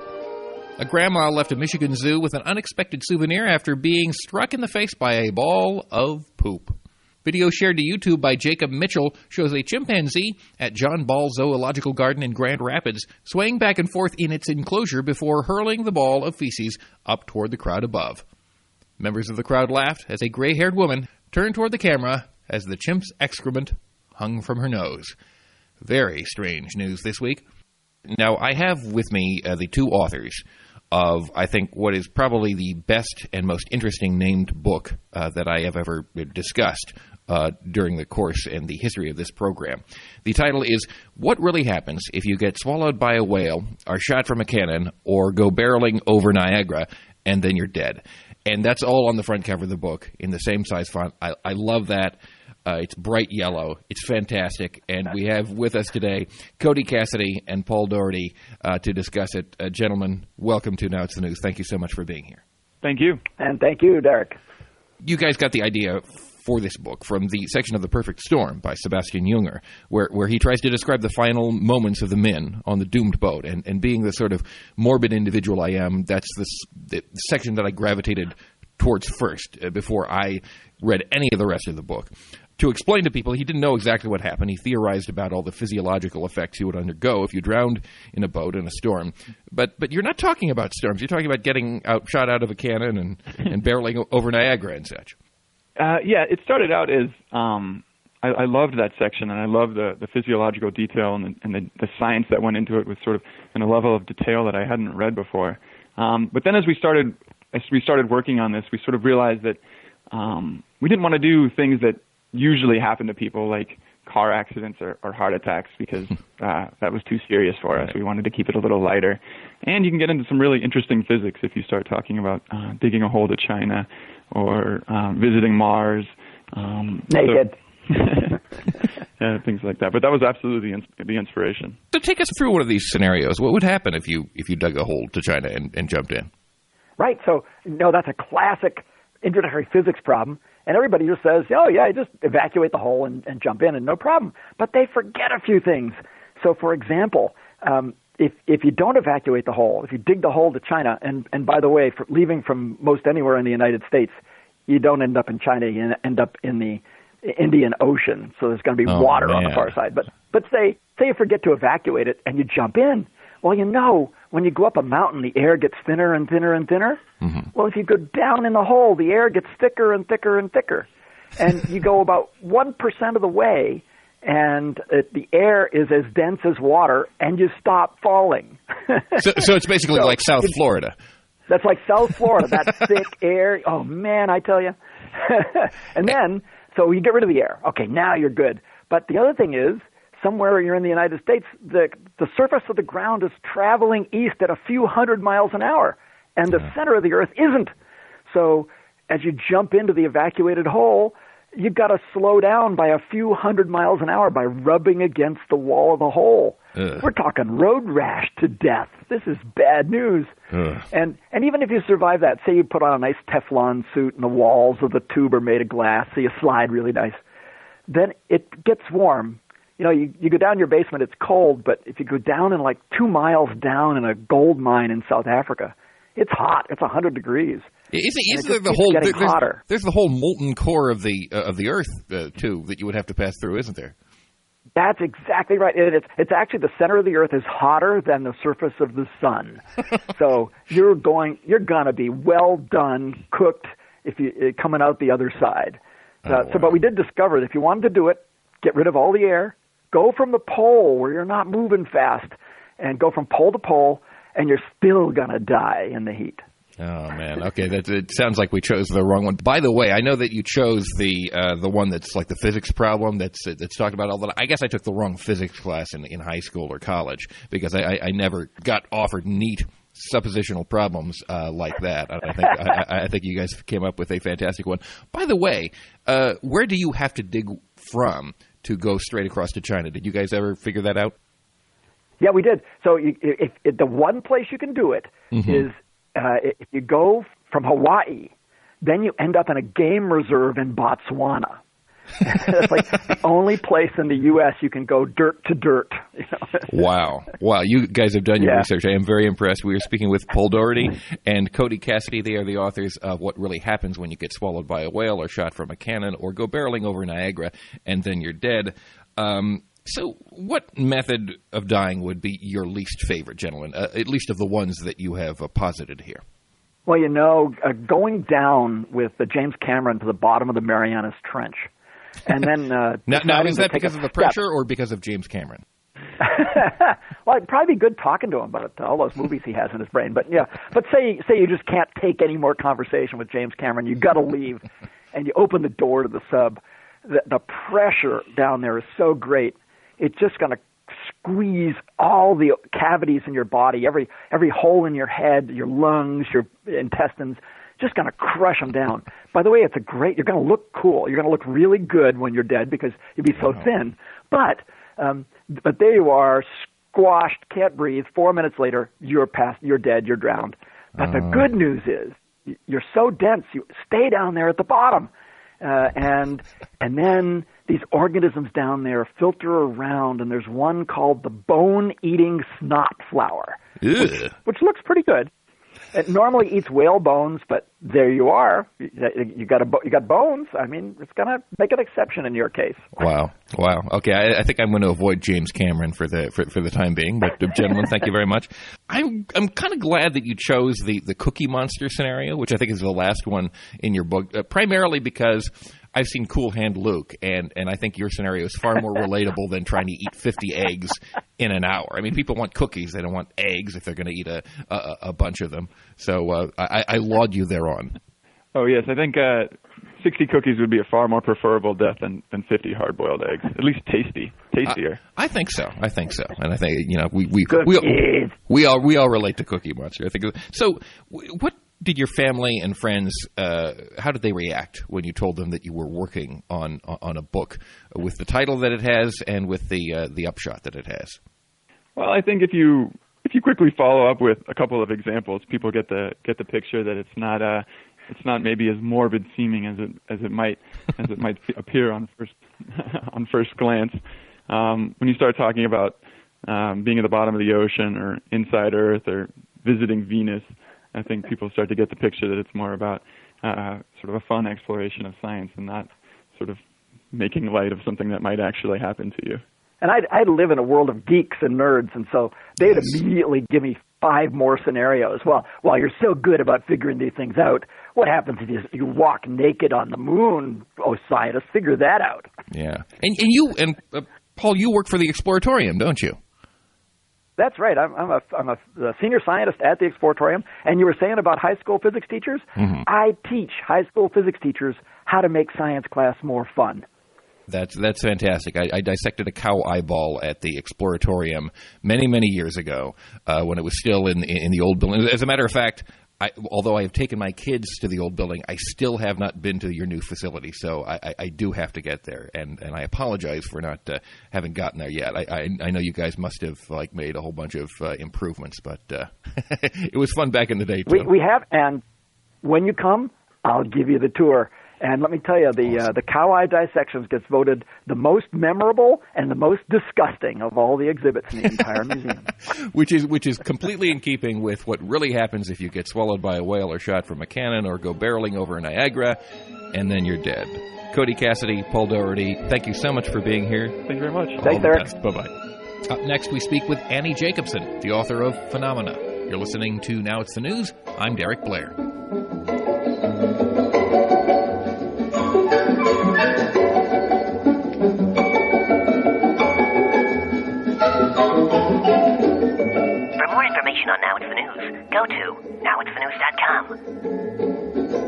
A grandma left a Michigan zoo with an unexpected souvenir after being struck in the face by a ball of poop. Video shared to YouTube by Jacob Mitchell shows a chimpanzee at John Ball Zoological Garden in Grand Rapids swaying back and forth in its enclosure before hurling the ball of feces up toward the crowd above. Members of the crowd laughed as a gray-haired woman turned toward the camera as the chimp's excrement hung from her nose. Very strange news this week. Now, I have with me uh, the two authors of, I think, what is probably the best and most interesting named book uh, that I have ever discussed uh, during the course and the history of this program. The title is, What Really Happens If You Get Swallowed by a Whale, Are Shot from a Cannon, or Go Barreling Over Niagara, and Then You're Dead. And that's all on the front cover of the book in the same size font. I, I love that. Uh, it's bright yellow. It's fantastic. And we have with us today Cody Cassidy and Paul Doherty uh, to discuss it. Uh, gentlemen, welcome to Now It's the News. Thank you so much for being here. Thank you. And thank you, Derek. You guys got the idea for this book from the section of The Perfect Storm by Sebastian Junger, where, where he tries to describe the final moments of the men on the doomed boat. And, and being the sort of morbid individual I am, that's the, the section that I gravitated towards first uh, before I read any of the rest of the book. To explain to people, he didn't know exactly what happened. He theorized about all the physiological effects you would undergo if you drowned in a boat in a storm. But but you're not talking about storms. You're talking about getting out, shot out of a cannon and, and barreling over Niagara and such. Uh, yeah, it started out as um, I, I loved that section, and I loved the, the physiological detail and, the, and the, the science that went into it with sort of in a level of detail that I hadn't read before. Um, but then as we started as we started working on this, we sort of realized that um, we didn't want to do things that usually happen to people like car accidents or, or heart attacks because uh, that was too serious for us. We wanted to keep it a little lighter. And you can get into some really interesting physics if you start talking about uh, digging a hole to China or um, visiting Mars. Um, Naked. So, yeah, things like that. But that was absolutely the, ins- the inspiration. So take us through one of these scenarios. What would happen if you if you dug a hole to China and, and jumped in? Right. So, no, that's a classic introductory physics problem. And everybody just says, oh, yeah, just evacuate the hole and, and jump in and no problem. But they forget a few things. So, for example, um, if if you don't evacuate the hole, if you dig the hole to China, and, and by the way, for leaving from most anywhere in the United States, you don't end up in China, you end up in the Indian Ocean. So there's going to be oh, water man. on the far side. But but say say you forget to evacuate it and you jump in. Well, you know, when you go up a mountain, the air gets thinner and thinner and thinner. Mm-hmm. Well, if you go down in the hole, the air gets thicker and thicker and thicker. And you go about one percent of the way, and it, the air is as dense as water, and you stop falling. so, so it's basically so, like South Florida. That's like South Florida, that thick air. Oh, man, I tell you. And then, so you get rid of the air. Okay, now you're good. But the other thing is, somewhere you're in the United States, the the surface of the ground is traveling east at a few hundred miles an hour, and the center of the earth isn't. So as you jump into the evacuated hole, you've got to slow down by a few hundred miles an hour by rubbing against the wall of the hole. Ugh. We're talking road rash to death. This is bad news. Ugh. And and even if you survive that, say you put on a nice Teflon suit and the walls of the tube are made of glass, so you slide really nice, then it gets warm. You know, you, you go down your basement, it's cold, but if you go down in like two miles down in a gold mine in South Africa, it's hot. It's one hundred degrees. Isn't, isn't it there the whole getting there's, hotter. There's the whole molten core of the uh, of the Earth uh, too that you would have to pass through, isn't there? That's exactly right. It, it's it's actually the center of the Earth is hotter than the surface of the sun. So you're going you're gonna be well done, cooked if you uh, coming out the other side. Uh, oh, wow. So, but we did discover that if you wanted to do it, get rid of all the air, go from the pole where you're not moving fast, and go from pole to pole, and you're still gonna die in the heat. Oh man, okay. That it sounds like we chose the wrong one. By the way, I know that you chose the uh, the one that's like the physics problem that's that's talked about all the. I guess I took the wrong physics class in, in high school or college because I, I, I never got offered neat suppositional problems uh, like that. I think I, I think you guys came up with a fantastic one. By the way, uh, where do you have to dig from to go straight across to China? Did you guys ever figure that out? Yeah, we did. So you, if, if the one place you can do it mm-hmm. is. Uh, if you go from Hawaii, then you end up in a game reserve in Botswana. That's like the only place in the U S you can go dirt to dirt. You know? Wow. Wow. You guys have done your yeah. research. I am very impressed. We are speaking with Paul Daugherty and Cody Cassidy. They are the authors of What Really Happens When You Get Swallowed by a Whale or Shot from a Cannon or Go Barreling Over Niagara and Then You're Dead. Um, so what method of dying would be your least favorite, gentlemen, uh, at least of the ones that you have uh, posited here? Well, you know, uh, going down with uh, James Cameron to the bottom of the Marianas Trench. And then uh, now, now, is that because of the pressure step. or because of James Cameron? Well, it'd probably be good talking to him about all those movies he has in his brain. But yeah, but say say you just can't take any more conversation with James Cameron. You got to leave, and you open the door to the sub. The, the pressure down there is so great. It's just going to squeeze all the cavities in your body, every every hole in your head, your lungs, your intestines. Just going to crush them down. By the way, it's a great. You're going to look cool. You're going to look really good when you're dead because you'll be so wow. thin. But um, but there you are, squashed, can't breathe. Four minutes later, you're past. You're dead. You're drowned. But uh. the good news is you're so dense. You stay down there at the bottom, uh, and and then these organisms down there filter around, and there's one called the bone-eating snot flower, which, which looks pretty good. It normally eats whale bones, but there you are. You, you got a you got bones. I mean, it's going to make an exception in your case. Wow, wow. Okay, I, I think I'm going to avoid James Cameron for the for, for the time being. But uh, gentlemen, thank you very much. I'm I'm kind of glad that you chose the the Cookie Monster scenario, which I think is the last one in your book, uh, primarily because I've seen Cool Hand Luke, and, and I think your scenario is far more relatable than trying to eat fifty eggs in an hour. I mean, people want cookies. They don't want eggs if they're going to eat a, a, a bunch of them. So uh, I, I laud you thereon. Oh, yes. I think uh, sixty cookies would be a far more preferable death than, than fifty hard-boiled eggs. At least tasty. Tastier. I, I think so. I think so. And I think, you know, we we we, we, we all we all relate to Cookie Monster. I think so. What did your family and friends, uh, how did they react when you told them that you were working on on a book with the title that it has and with the uh, the upshot that it has? Well, I think if you if you quickly follow up with a couple of examples, people get the get the picture that it's not uh it's not maybe as morbid seeming as it as it might as it might appear on first on first glance. Um, when you start talking about um, being at the bottom of the ocean or inside Earth or visiting Venus, I think people start to get the picture that it's more about uh, sort of a fun exploration of science and not sort of making light of something that might actually happen to you. And I'd, I'd live in a world of geeks and nerds, and so they'd yes. immediately give me five more scenarios. Well, while you're so good about figuring these things out, what happens if you, you walk naked on the moon? Oh, scientists, figure that out. Yeah. And, and you, and uh, Paul, you work for the Exploratorium, don't you? That's right. I'm, I'm, a, I'm a, a senior scientist at the Exploratorium. And you were saying about high school physics teachers? Mm-hmm. I teach high school physics teachers how to make science class more fun. That's that's fantastic. I, I dissected a cow eyeball at the Exploratorium many, many years ago uh, when it was still in in the old building. As a matter of fact, I, although I have taken my kids to the old building, I still have not been to your new facility. So I, I, I do have to get there, and, and I apologize for not uh, having gotten there yet. I, I, I know you guys must have like made a whole bunch of uh, improvements, but uh, it was fun back in the day too. We, we have, and when you come, I'll give you the tour. And let me tell you, the awesome. uh, the cow eye dissections gets voted the most memorable and the most disgusting of all the exhibits in the entire museum. Which is which is completely in keeping with what really happens if you get swallowed by a whale or shot from a cannon or go barreling over Niagara, and then you're dead. Cody Cassidy, Paul Doherty, thank you so much for being here. Thank you very much. Thanks, Eric. Bye-bye. Up next, we speak with Annie Jacobson, the author of Phenomena. You're listening to Now It's the News. I'm Derek Blair. On Now It's the News, go to now it's the news dot com.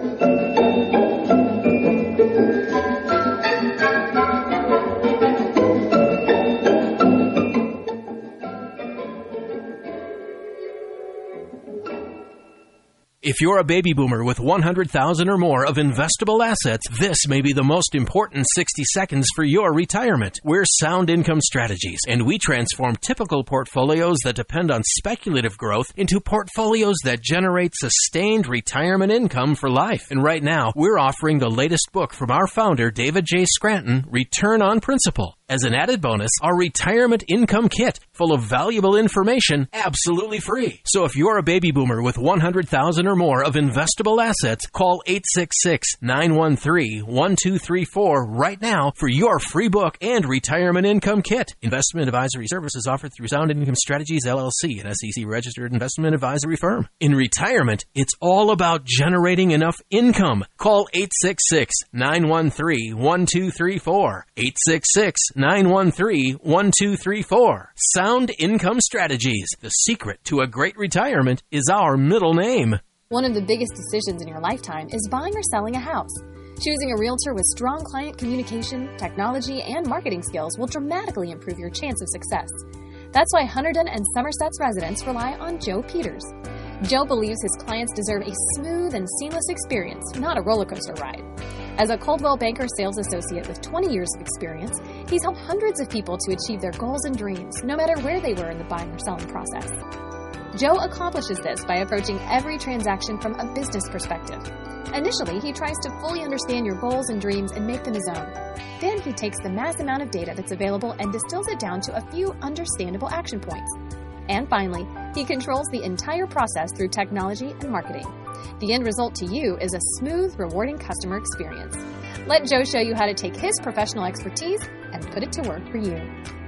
If you're a baby boomer with one hundred thousand dollars or more of investable assets, this may be the most important sixty seconds for your retirement. We're Sound Income Strategies, and we transform typical portfolios that depend on speculative growth into portfolios that generate sustained retirement income for life. And right now, we're offering the latest book from our founder, David J. Scranton, Return on Principle. As an added bonus, our Retirement Income Kit, full of valuable information, absolutely free. So if you're a baby boomer with one hundred thousand dollars or more of investable assets, call eight six six, nine one three, one two three four right now for your free book and Retirement Income Kit. Investment advisory services offered through Sound Income Strategies, L L C, an S E C-registered investment advisory firm. In retirement, it's all about generating enough income. Call eight six six, nine one three, one two three four. eight six six, nine one three, one two three four. Sound Income Strategies. The secret to a great retirement is our middle name. One of the biggest decisions in your lifetime is buying or selling a house. Choosing a realtor with strong client communication, technology, and marketing skills will dramatically improve your chance of success. That's why Hunterdon and Somerset's residents rely on Joe Peters. Joe believes his clients deserve a smooth and seamless experience, not a roller coaster ride. As a Coldwell Banker sales associate with twenty years of experience, he's helped hundreds of people to achieve their goals and dreams, no matter where they were in the buying or selling process. Joe accomplishes this by approaching every transaction from a business perspective. Initially, he tries to fully understand your goals and dreams and make them his own. Then he takes the mass amount of data that's available and distills it down to a few understandable action points. And finally, he controls the entire process through technology and marketing. The end result to you is a smooth, rewarding customer experience. Let Joe show you how to take his professional expertise and put it to work for you.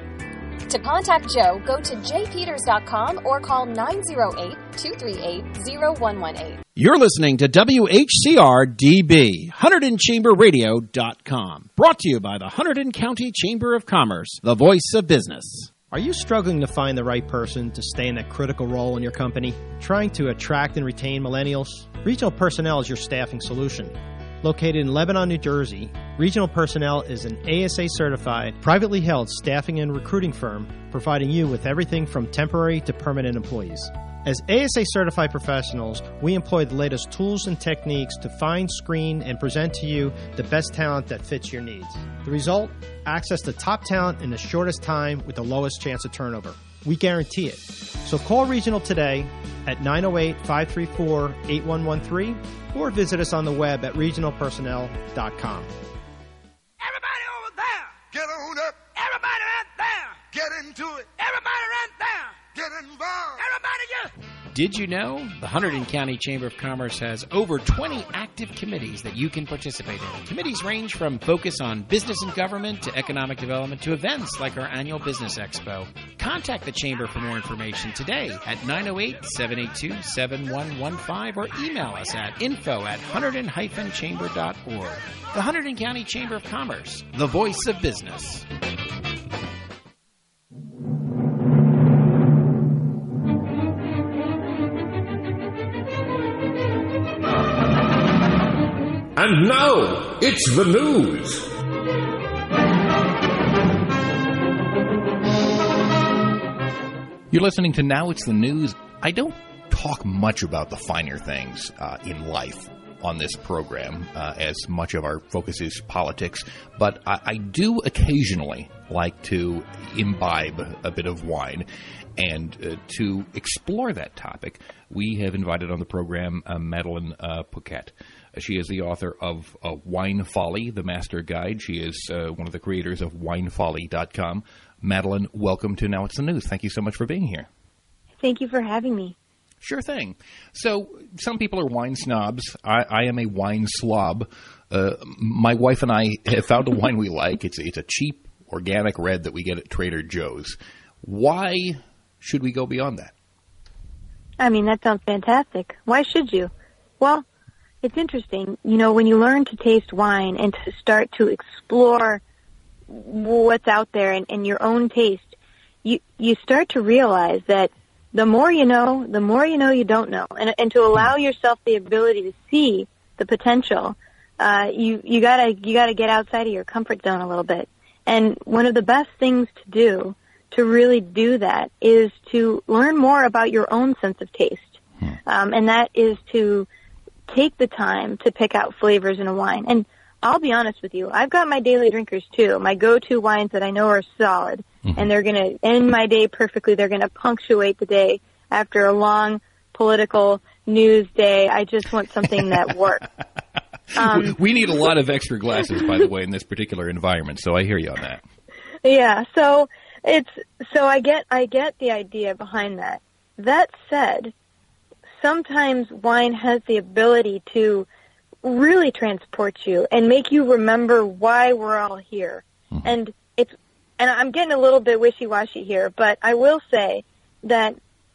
To contact Joe, go to j peters dot com or call nine oh eight, two three eight, oh one one eight. You're listening to W H C R D B, Hunterdon Chamber Radio dot com. Brought to you by the Hunterdon County Chamber of Commerce, the voice of business. Are you struggling to find the right person to stay in that critical role in your company? Trying to attract and retain millennials? Regional Personnel is your staffing solution. Located in Lebanon, New Jersey, Regional Personnel is an A S A-certified, privately held staffing and recruiting firm providing you with everything from temporary to permanent employees. As A S A-certified professionals, we employ the latest tools and techniques to find, screen, and present to you the best talent that fits your needs. The result? Access to top talent in the shortest time with the lowest chance of turnover. We guarantee it. So call Regional today at nine oh eight, five three four, eight one one three or visit us on the web at regional personnel dot com. Everybody over there, get on up. Everybody right there, get into it. Everybody right there, get involved. Everybody just... Did you know the Hunterdon County Chamber of Commerce has over twenty active committees that you can participate in? Committees range from focus on business and government to economic development to events like our annual Business Expo. Contact the Chamber for more information today at nine oh eight, seven eight two, seven one one five or email us at info at hunterdon dash chamber dot org. The Hunterdon County Chamber of Commerce, the voice of business. And now, it's the news. You're listening to Now It's the News. I don't talk much about the finer things uh, in life on this program, uh, as much of our focus is politics, but I, I do occasionally like to imbibe a bit of wine. And uh, to explore that topic, we have invited on the program uh, Madeleine uh, Paquette. She is the author of uh, Wine Folly, the Master Guide. She is uh, one of the creators of wine folly dot com. Madeleine, welcome to Now It's the News. Thank you so much for being here. Thank you for having me. Sure thing. So some people are wine snobs. I, I am a wine slob. Uh, my wife and I have found a wine we like. It's, it's a cheap, organic red that we get at Trader Joe's. Why should we go beyond that? I mean, that sounds fantastic. Why should you? Well, it's interesting. You know, when you learn to taste wine and to start to explore what's out there and, and your own taste, you you start to realize that the more you know, the more you know you don't know. And, and to allow yourself the ability to see the potential, uh, you, you gotta, you gotta get outside of your comfort zone a little bit. And one of the best things to do to really do that is to learn more about your own sense of taste. Um, and that is to take the time to pick out flavors in a wine. And I'll be honest with you, I've got my daily drinkers too, my go-to wines that I know are solid, mm-hmm. and they're going to end my day perfectly. They're going to punctuate the day after a long political news day. I just want something that works. Um, we need a lot of extra glasses, by the way, in this particular environment, so I hear you on that. Yeah, so it's so I get I get the idea behind that. That said, sometimes wine has the ability to really transport you and make you remember why we're all here. Mm-hmm. And it's and I'm getting a little bit wishy-washy here, but I will say that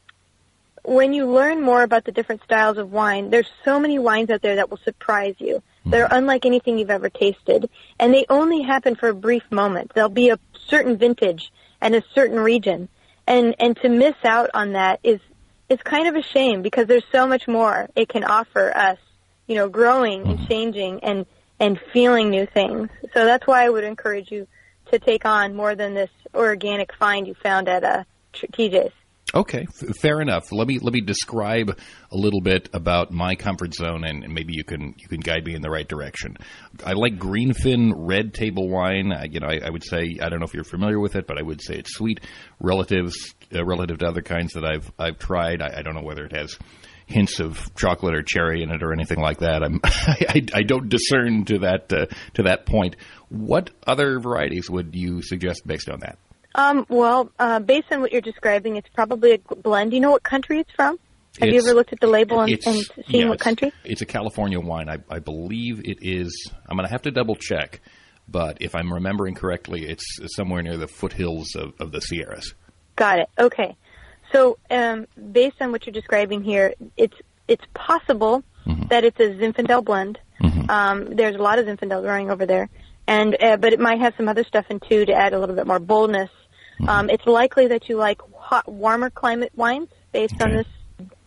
when you learn more about the different styles of wine, there's so many wines out there that will surprise you. Mm-hmm. They're unlike anything you've ever tasted, and they only happen for a brief moment. There'll be a certain vintage and a certain region, and and to miss out on that is is kind of a shame, because there's so much more it can offer us, you know, growing mm-hmm. and changing and and feeling new things. So that's why I would encourage you to take on more than this organic find you found at uh, T J's. Okay, f- fair enough. Let me let me describe a little bit about my comfort zone, and, and maybe you can you can guide me in the right direction. I like Greenfin red table wine. I, you know, I, I would say, I don't know if you're familiar with it, but I would say it's sweet, relatives uh, relative to other kinds that I've I've tried. I, I don't know whether it has hints of chocolate or cherry in it or anything like that. I'm I, I don't discern to that uh, to that point. What other varieties would you suggest based on that? Um, well, uh, based on what you're describing, it's probably a blend. Do you know what country it's from? Have it's, you ever looked at the label and, and seen yeah, what country? It's a California wine. I, I believe it is. I'm going to have to double check, but if I'm remembering correctly, it's somewhere near the foothills of, of the Sierras. Got it. Okay. So, um, based on what you're describing here, it's it's possible mm-hmm. that it's a Zinfandel blend. Mm-hmm. Um, there's a lot of Zinfandel growing over there, and uh, but it might have some other stuff in too to add a little bit more boldness. Mm-hmm. Um, it's likely that you like hot, warmer climate wines based okay. on this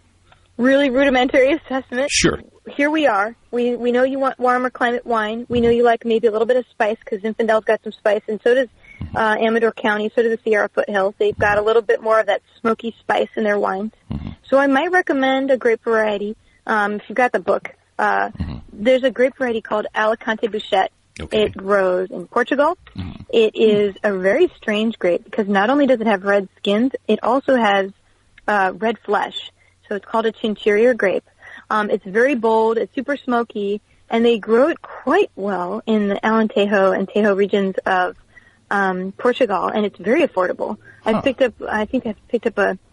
really rudimentary assessment. Sure. Here we are. We we know you want warmer climate wine. We know you like maybe a little bit of spice, because Zinfandel's got some spice, and so does uh, Amador County, so do the Sierra Foothills. They've got a little bit more of that smoky spice in their wines. Mm-hmm. So I might recommend a grape variety. Um, if you've got the book, uh, mm-hmm. there's a grape variety called Alicante Bouschet. Okay. It grows in Portugal. Mm-hmm. It is a very strange grape, because not only does it have red skins, it also has uh, red flesh. So it's called a chinchilla grape. Um, it's very bold. It's super smoky, and they grow it quite well in the Alentejo and Tejo regions of um, Portugal, and it's very affordable. Huh. I've picked up. I think I've picked up a.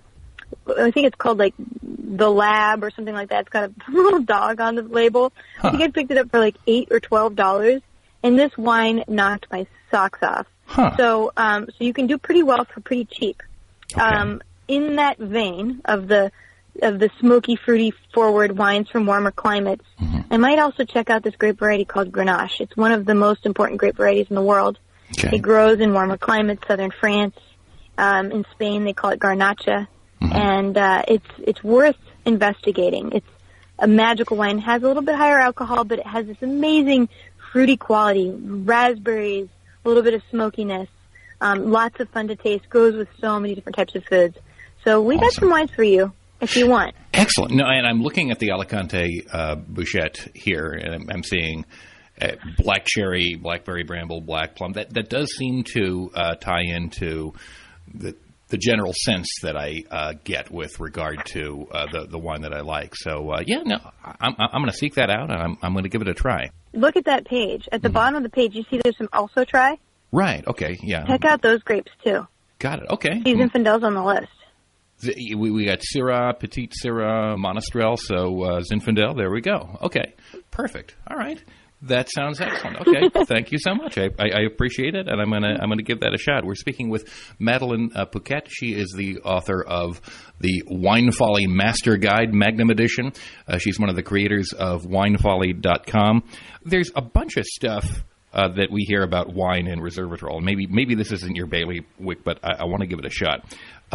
I think it's called like the Lab or something like that. It's got a little dog on the label. Huh. I think I picked it up for like eight or twelve dollars. And this wine knocked my socks off. Huh. So, um, so you can do pretty well for pretty cheap. Okay. Um, in that vein of the of the smoky, fruity, forward wines from warmer climates, mm-hmm. I might also check out this grape variety called Grenache. It's one of the most important grape varieties in the world. Okay. It grows in warmer climates, southern France. Um, in Spain, they call it Garnacha, mm-hmm. and uh, it's it's worth investigating. It's a magical wine. It has a little bit higher alcohol, but it has this amazing fruity quality, raspberries, a little bit of smokiness, um, lots of fun to taste, goes with so many different types of foods. So we awesome. got some wines for you. if you want. Excellent. No, and I'm looking at the Alicante uh, Bouchette here, and I'm, I'm seeing uh, black cherry, blackberry bramble, black plum. That that does seem to uh, tie into the the general sense that I uh, get with regard to uh, the the wine that I like. So uh, yeah, no, I'm I'm going to seek that out, and I'm I'm going to give it a try. Look at that page. At the mm-hmm. bottom of the page, you see there's some also try. Right. Okay. Yeah. Check out those grapes too. Got it. Okay. See Zinfandel's on the list. The, we, we got Syrah, Petite Syrah, Monastrell, so uh, Zinfandel. There we go. Okay. Perfect. All right. That sounds excellent. Okay, thank you so much. I, I, I appreciate it, and I'm gonna I'm gonna give that a shot. We're speaking with Madeleine uh, Pouquet. She is the author of the Wine Folly Master Guide Magnum Edition. Uh, she's one of the creators of wine folly dot com. There's a bunch of stuff uh, that we hear about wine and resveratrol. Maybe maybe this isn't your bailiwick, but I, I want to give it a shot.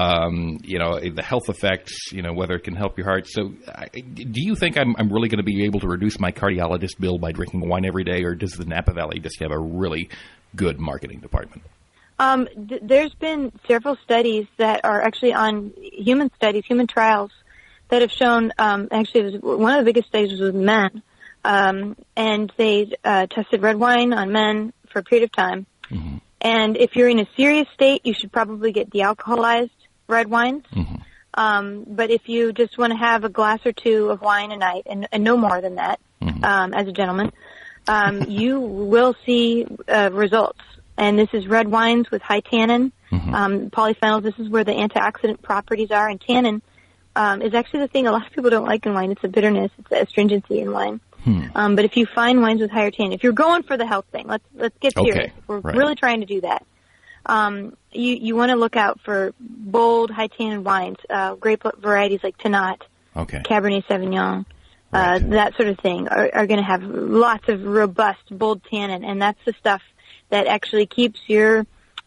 Um, you know, the health effects, you know, whether it can help your heart. So I, do you think I'm, I'm really going to be able to reduce my cardiologist bill by drinking wine every day, or does the Napa Valley just have a really good marketing department? Um, th- there's been several studies that are actually on human studies, human trials, that have shown, um, actually it was, one of the biggest studies was with men, um, and they uh, tested red wine on men for a period of time. Mm-hmm. And if you're in a serious state, you should probably get dealcoholized red wines. Mm-hmm. Um, but if you just want to have a glass or two of wine a night, and, and no more than that, mm-hmm. um, as a gentleman, um, you will see uh, results. And this is red wines with high tannin, mm-hmm. um, polyphenols. This is where the antioxidant properties are. And tannin um, is actually the thing a lot of people don't like in wine. It's the bitterness. It's the astringency in wine. Hmm. Um, but if you find wines with higher tannin, if you're going for the health thing, let's let's get serious. Okay. We're right. really trying to do that. Um, you you want to look out for bold, high tannin wines, uh, grape varieties like Tannat, okay. Cabernet Sauvignon, right. uh, that sort of thing are, are going to have lots of robust, bold tannin, and that's the stuff that actually keeps your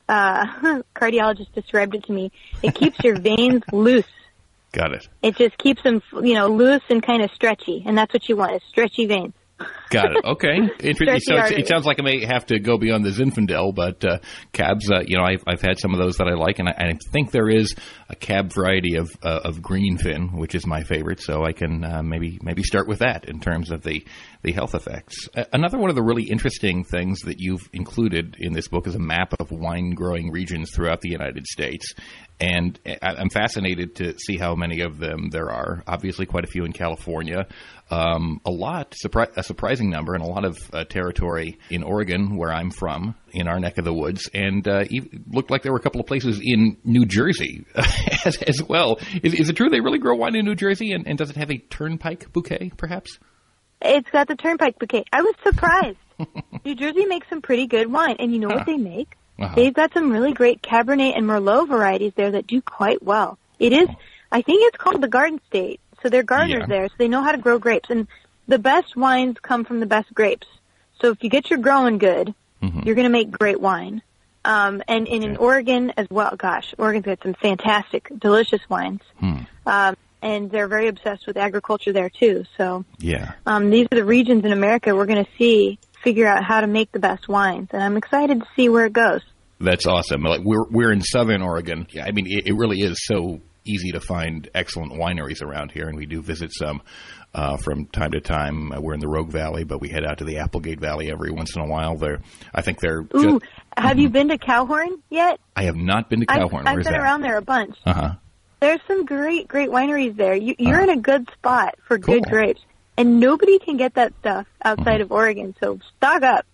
uh, cardiologist described it to me. It keeps your veins loose. Got it. It just keeps them, you know, loose and kind of stretchy, and that's what you want, is stretchy veins. Got it. Okay. Interesting. So it, it sounds like I may have to go beyond the Zinfandel, but uh, cabs, uh, you know, I've, I've had some of those that I like, and I, I think there is a cab variety of uh, of Greenfin, which is my favorite, so I can uh, maybe maybe start with that in terms of the, the health effects. Uh, another one of the really interesting things that you've included in this book is a map of wine-growing regions throughout the United States. And I'm fascinated to see how many of them there are. Obviously, quite a few in California. Um, a lot, surpri- a surprising number, and a lot of uh, territory in Oregon, where I'm from, in our neck of the woods. And uh, it looked like there were a couple of places in New Jersey as, as well. Is, is it true they really grow wine in New Jersey? And, and does it have a turnpike bouquet, perhaps? It's got the turnpike bouquet. I was surprised. New Jersey makes some pretty good wine. And you know huh. what they make? Uh-huh. They've got some really great Cabernet and Merlot varieties there that do quite well. It is, I think it's called the Garden State. So they're gardeners yeah. there, so they know how to grow grapes. And the best wines come from the best grapes. So if you get your growing good, mm-hmm. you're going to make great wine. Um, and, and in Oregon as well, gosh, Oregon's got some fantastic, delicious wines. Hmm. Um, and they're very obsessed with agriculture there too. So yeah. um, these are the regions in America we're going to see figure out how to make the best wines, and I'm excited to see where it goes. That's awesome. Like we're we're in Southern Oregon. I mean, it, it really is so easy to find excellent wineries around here, and we do visit some uh, from time to time. We're in the Rogue Valley, but we head out to the Applegate Valley every once in a while. They're, I think they're. Ooh, just, have mm-hmm. you been to Cowhorn yet? I have not been to Cowhorn. I've, Where's I've been that? around there a bunch. Uh huh. There's some great, great wineries there. You, you're uh-huh. in a good spot for cool. good grapes. And nobody can get that stuff outside mm-hmm. of Oregon, so stock up.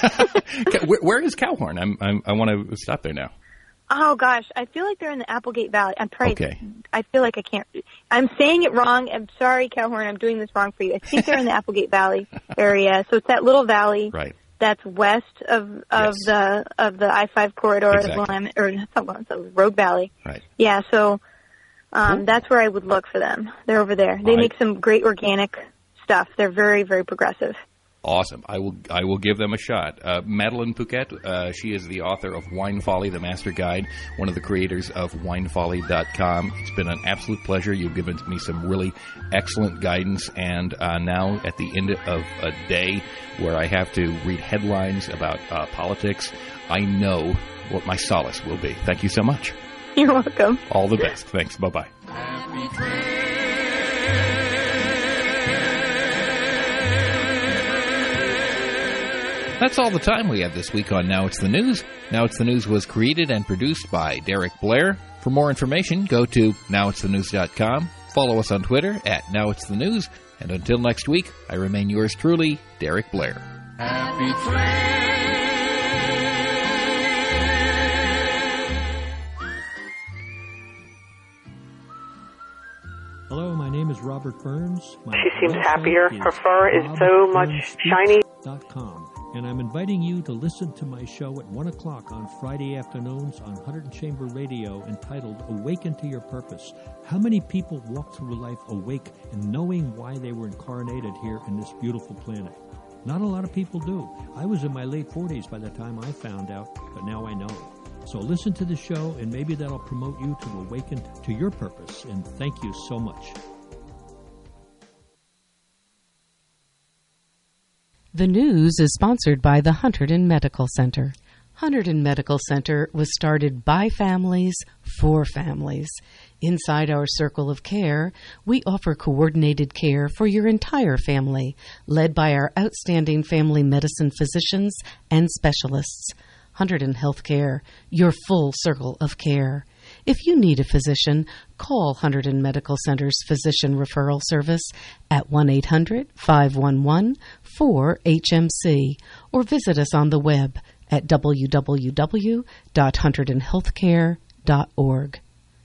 where, where is Cowhorn? I'm, I'm, I want to stop there now. Oh, gosh. I feel like they're in the Applegate Valley. I'm trying. Okay. I feel like I can't. I'm saying it wrong. I'm sorry, Cowhorn. I'm doing this wrong for you. I think they're in the Applegate Valley area. So it's that little valley right. that's west of of yes. the of the I five corridor, exactly. the Willamette, or not the Rogue Valley. Right. Yeah. So um, cool. that's where I would look for them. They're over there. They I... make some great organic stuff. They're very, very progressive. Awesome. I will I will give them a shot. Uh, Madeleine Pouquet, uh, she is the author of Wine Folly, the Master Guide, one of the creators of wine folly dot com. It's been an absolute pleasure. You've given me some really excellent guidance, and uh, now at the end of a day where I have to read headlines about uh, politics, I know what my solace will be. Thank you so much. You're welcome. All the best. Thanks. Bye-bye. That's all the time we have this week on Now It's the News. Now It's the News was created and produced by Derek Blair. For more information, go to now it's the news dot com. Follow us on Twitter at Now It's the News. And until next week, I remain yours truly, Derek Blair. Happy train. Hello, my name is Robert Burns. My she seems website happier. is Her fur is so much shiny. .com. And I'm inviting you to listen to my show at one o'clock on Friday afternoons on one hundred Chamber Radio entitled Awaken to Your Purpose. How many people walk through life awake and knowing why they were incarnated here in this beautiful planet? Not a lot of people do. I was in my late forties by the time I found out, but now I know. So listen to the show, and maybe that'll promote you to awaken to your purpose. And thank you so much. The news is sponsored by the Hunterdon Medical Center. Hunterdon Medical Center was started by families for families. Inside our circle of care, we offer coordinated care for your entire family, led by our outstanding family medicine physicians and specialists. Hunterdon Healthcare, your full circle of care. If you need a physician, call Hunterdon Medical Center's Physician Referral Service at one eight hundred, five one one, four H M C or visit us on the web at w w w dot hunterdon healthcare dot org.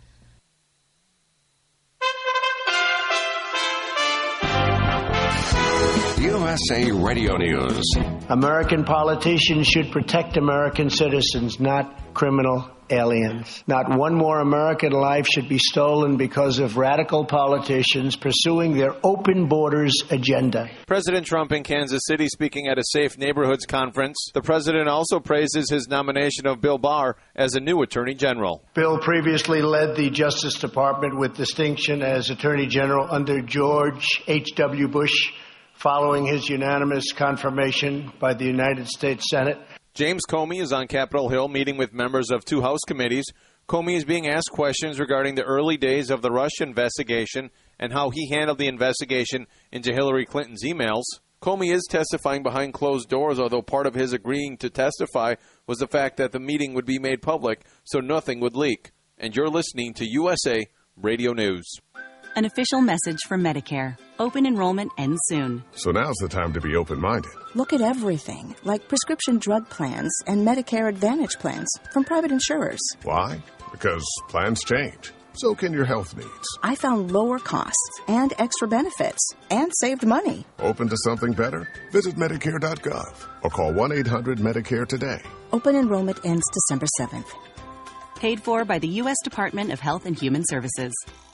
U S A Radio News. American politicians should protect American citizens, not criminal aliens. Not one more American life should be stolen because of radical politicians pursuing their open borders agenda. President Trump in Kansas City speaking at a Safe Neighborhoods conference. The president also praises his nomination of Bill Barr as a new Attorney General. Bill previously led the Justice Department with distinction as Attorney General under George H W. Bush, following his unanimous confirmation by the United States Senate. James Comey is on Capitol Hill meeting with members of two House committees. Comey is being asked questions regarding the early days of the Russia investigation and how he handled the investigation into Hillary Clinton's emails. Comey is testifying behind closed doors, although part of his agreeing to testify was the fact that the meeting would be made public so nothing would leak. And you're listening to U S A Radio News. An official message from Medicare. Open enrollment ends soon. So now's the time to be open-minded. Look at everything, like prescription drug plans and Medicare Advantage plans from private insurers. Why? Because plans change. So can your health needs. I found lower costs and extra benefits and saved money. Open to something better? Visit Medicare dot gov or call one eight hundred Medicare today. Open enrollment ends December seventh. Paid for by the U S Department of Health and Human Services.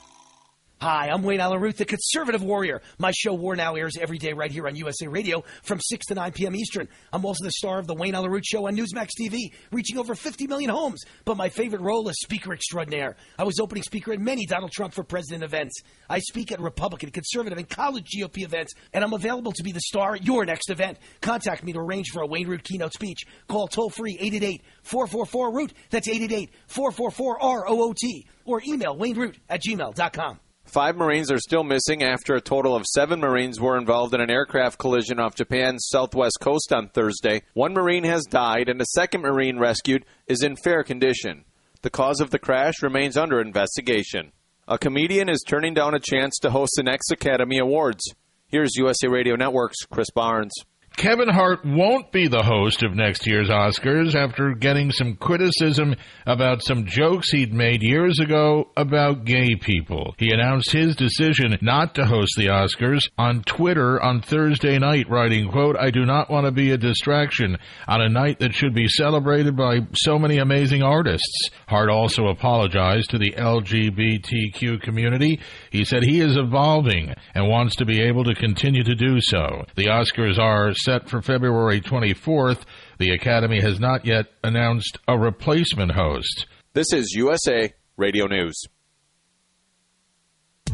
Hi, I'm Wayne Allyn-Root, the Conservative Warrior. My show, War Now, airs every day right here on U S A Radio from six to nine p.m. Eastern. I'm also the star of the Wayne Allyn-Root Show on Newsmax T V, reaching over fifty million homes. But my favorite role is Speaker Extraordinaire. I was opening speaker at many Donald Trump for President events. I speak at Republican, Conservative, and college G O P events, and I'm available to be the star at your next event. Contact me to arrange for a Wayne Root keynote speech. Call toll-free eight eight eight, four four four, root. That's eight eight eight, four four four, R O O T. Or email wayneroot at gmail dot com. Five Marines are still missing after a total of seven Marines were involved in an aircraft collision off Japan's southwest coast on Thursday. One Marine has died, and a second Marine rescued is in fair condition. The cause of the crash remains under investigation. A comedian is turning down a chance to host the next Academy Awards. Here's U S A Radio Network's Chris Barnes. Kevin Hart won't be the host of next year's Oscars after getting some criticism about some jokes he'd made years ago about gay people. He announced his decision not to host the Oscars on Twitter on Thursday night, writing, quote, "I do not want to be a distraction on a night that should be celebrated by so many amazing artists." Hart also apologized to the L G B T Q community. He said he is evolving and wants to be able to continue to do so. The Oscars are set for February twenty-fourth. The Academy has not yet announced a replacement host. This is U S A Radio News.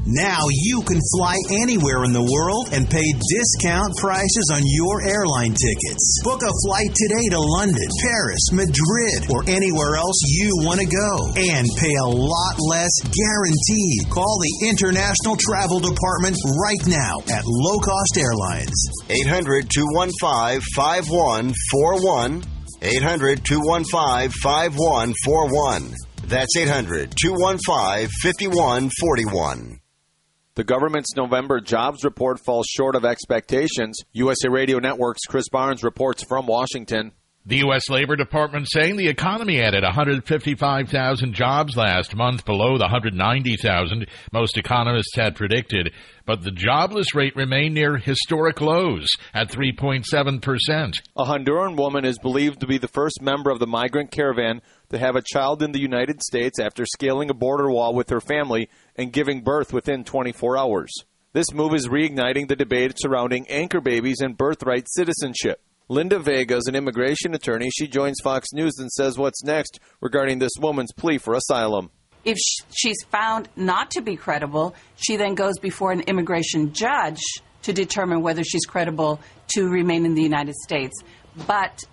Now you can fly anywhere in the world and pay discount prices on your airline tickets. Book a flight today to London, Paris, Madrid, or anywhere else you want to go. And pay a lot less guaranteed. Call the International Travel Department right now at Low Cost Airlines. eight hundred, two one five, five one four one. eight hundred, two one five, five one four one. That's eight hundred, two one five, five one four one. The government's November jobs report falls short of expectations. U S A Radio Network's Chris Barnes reports from Washington. The U S Labor Department saying the economy added one hundred fifty-five thousand jobs last month, below the one hundred ninety thousand most economists had predicted. But the jobless rate remained near historic lows at three point seven percent. A Honduran woman is believed to be the first member of the migrant caravan to have a child in the United States after scaling a border wall with her family and giving birth within twenty-four hours. This move is reigniting the debate surrounding anchor babies and birthright citizenship. Linda Vega is an immigration attorney. She joins Fox News and says what's next regarding this woman's plea for asylum. If she's found not to be credible, she then goes before an immigration judge to determine whether she's credible to remain in the United States. But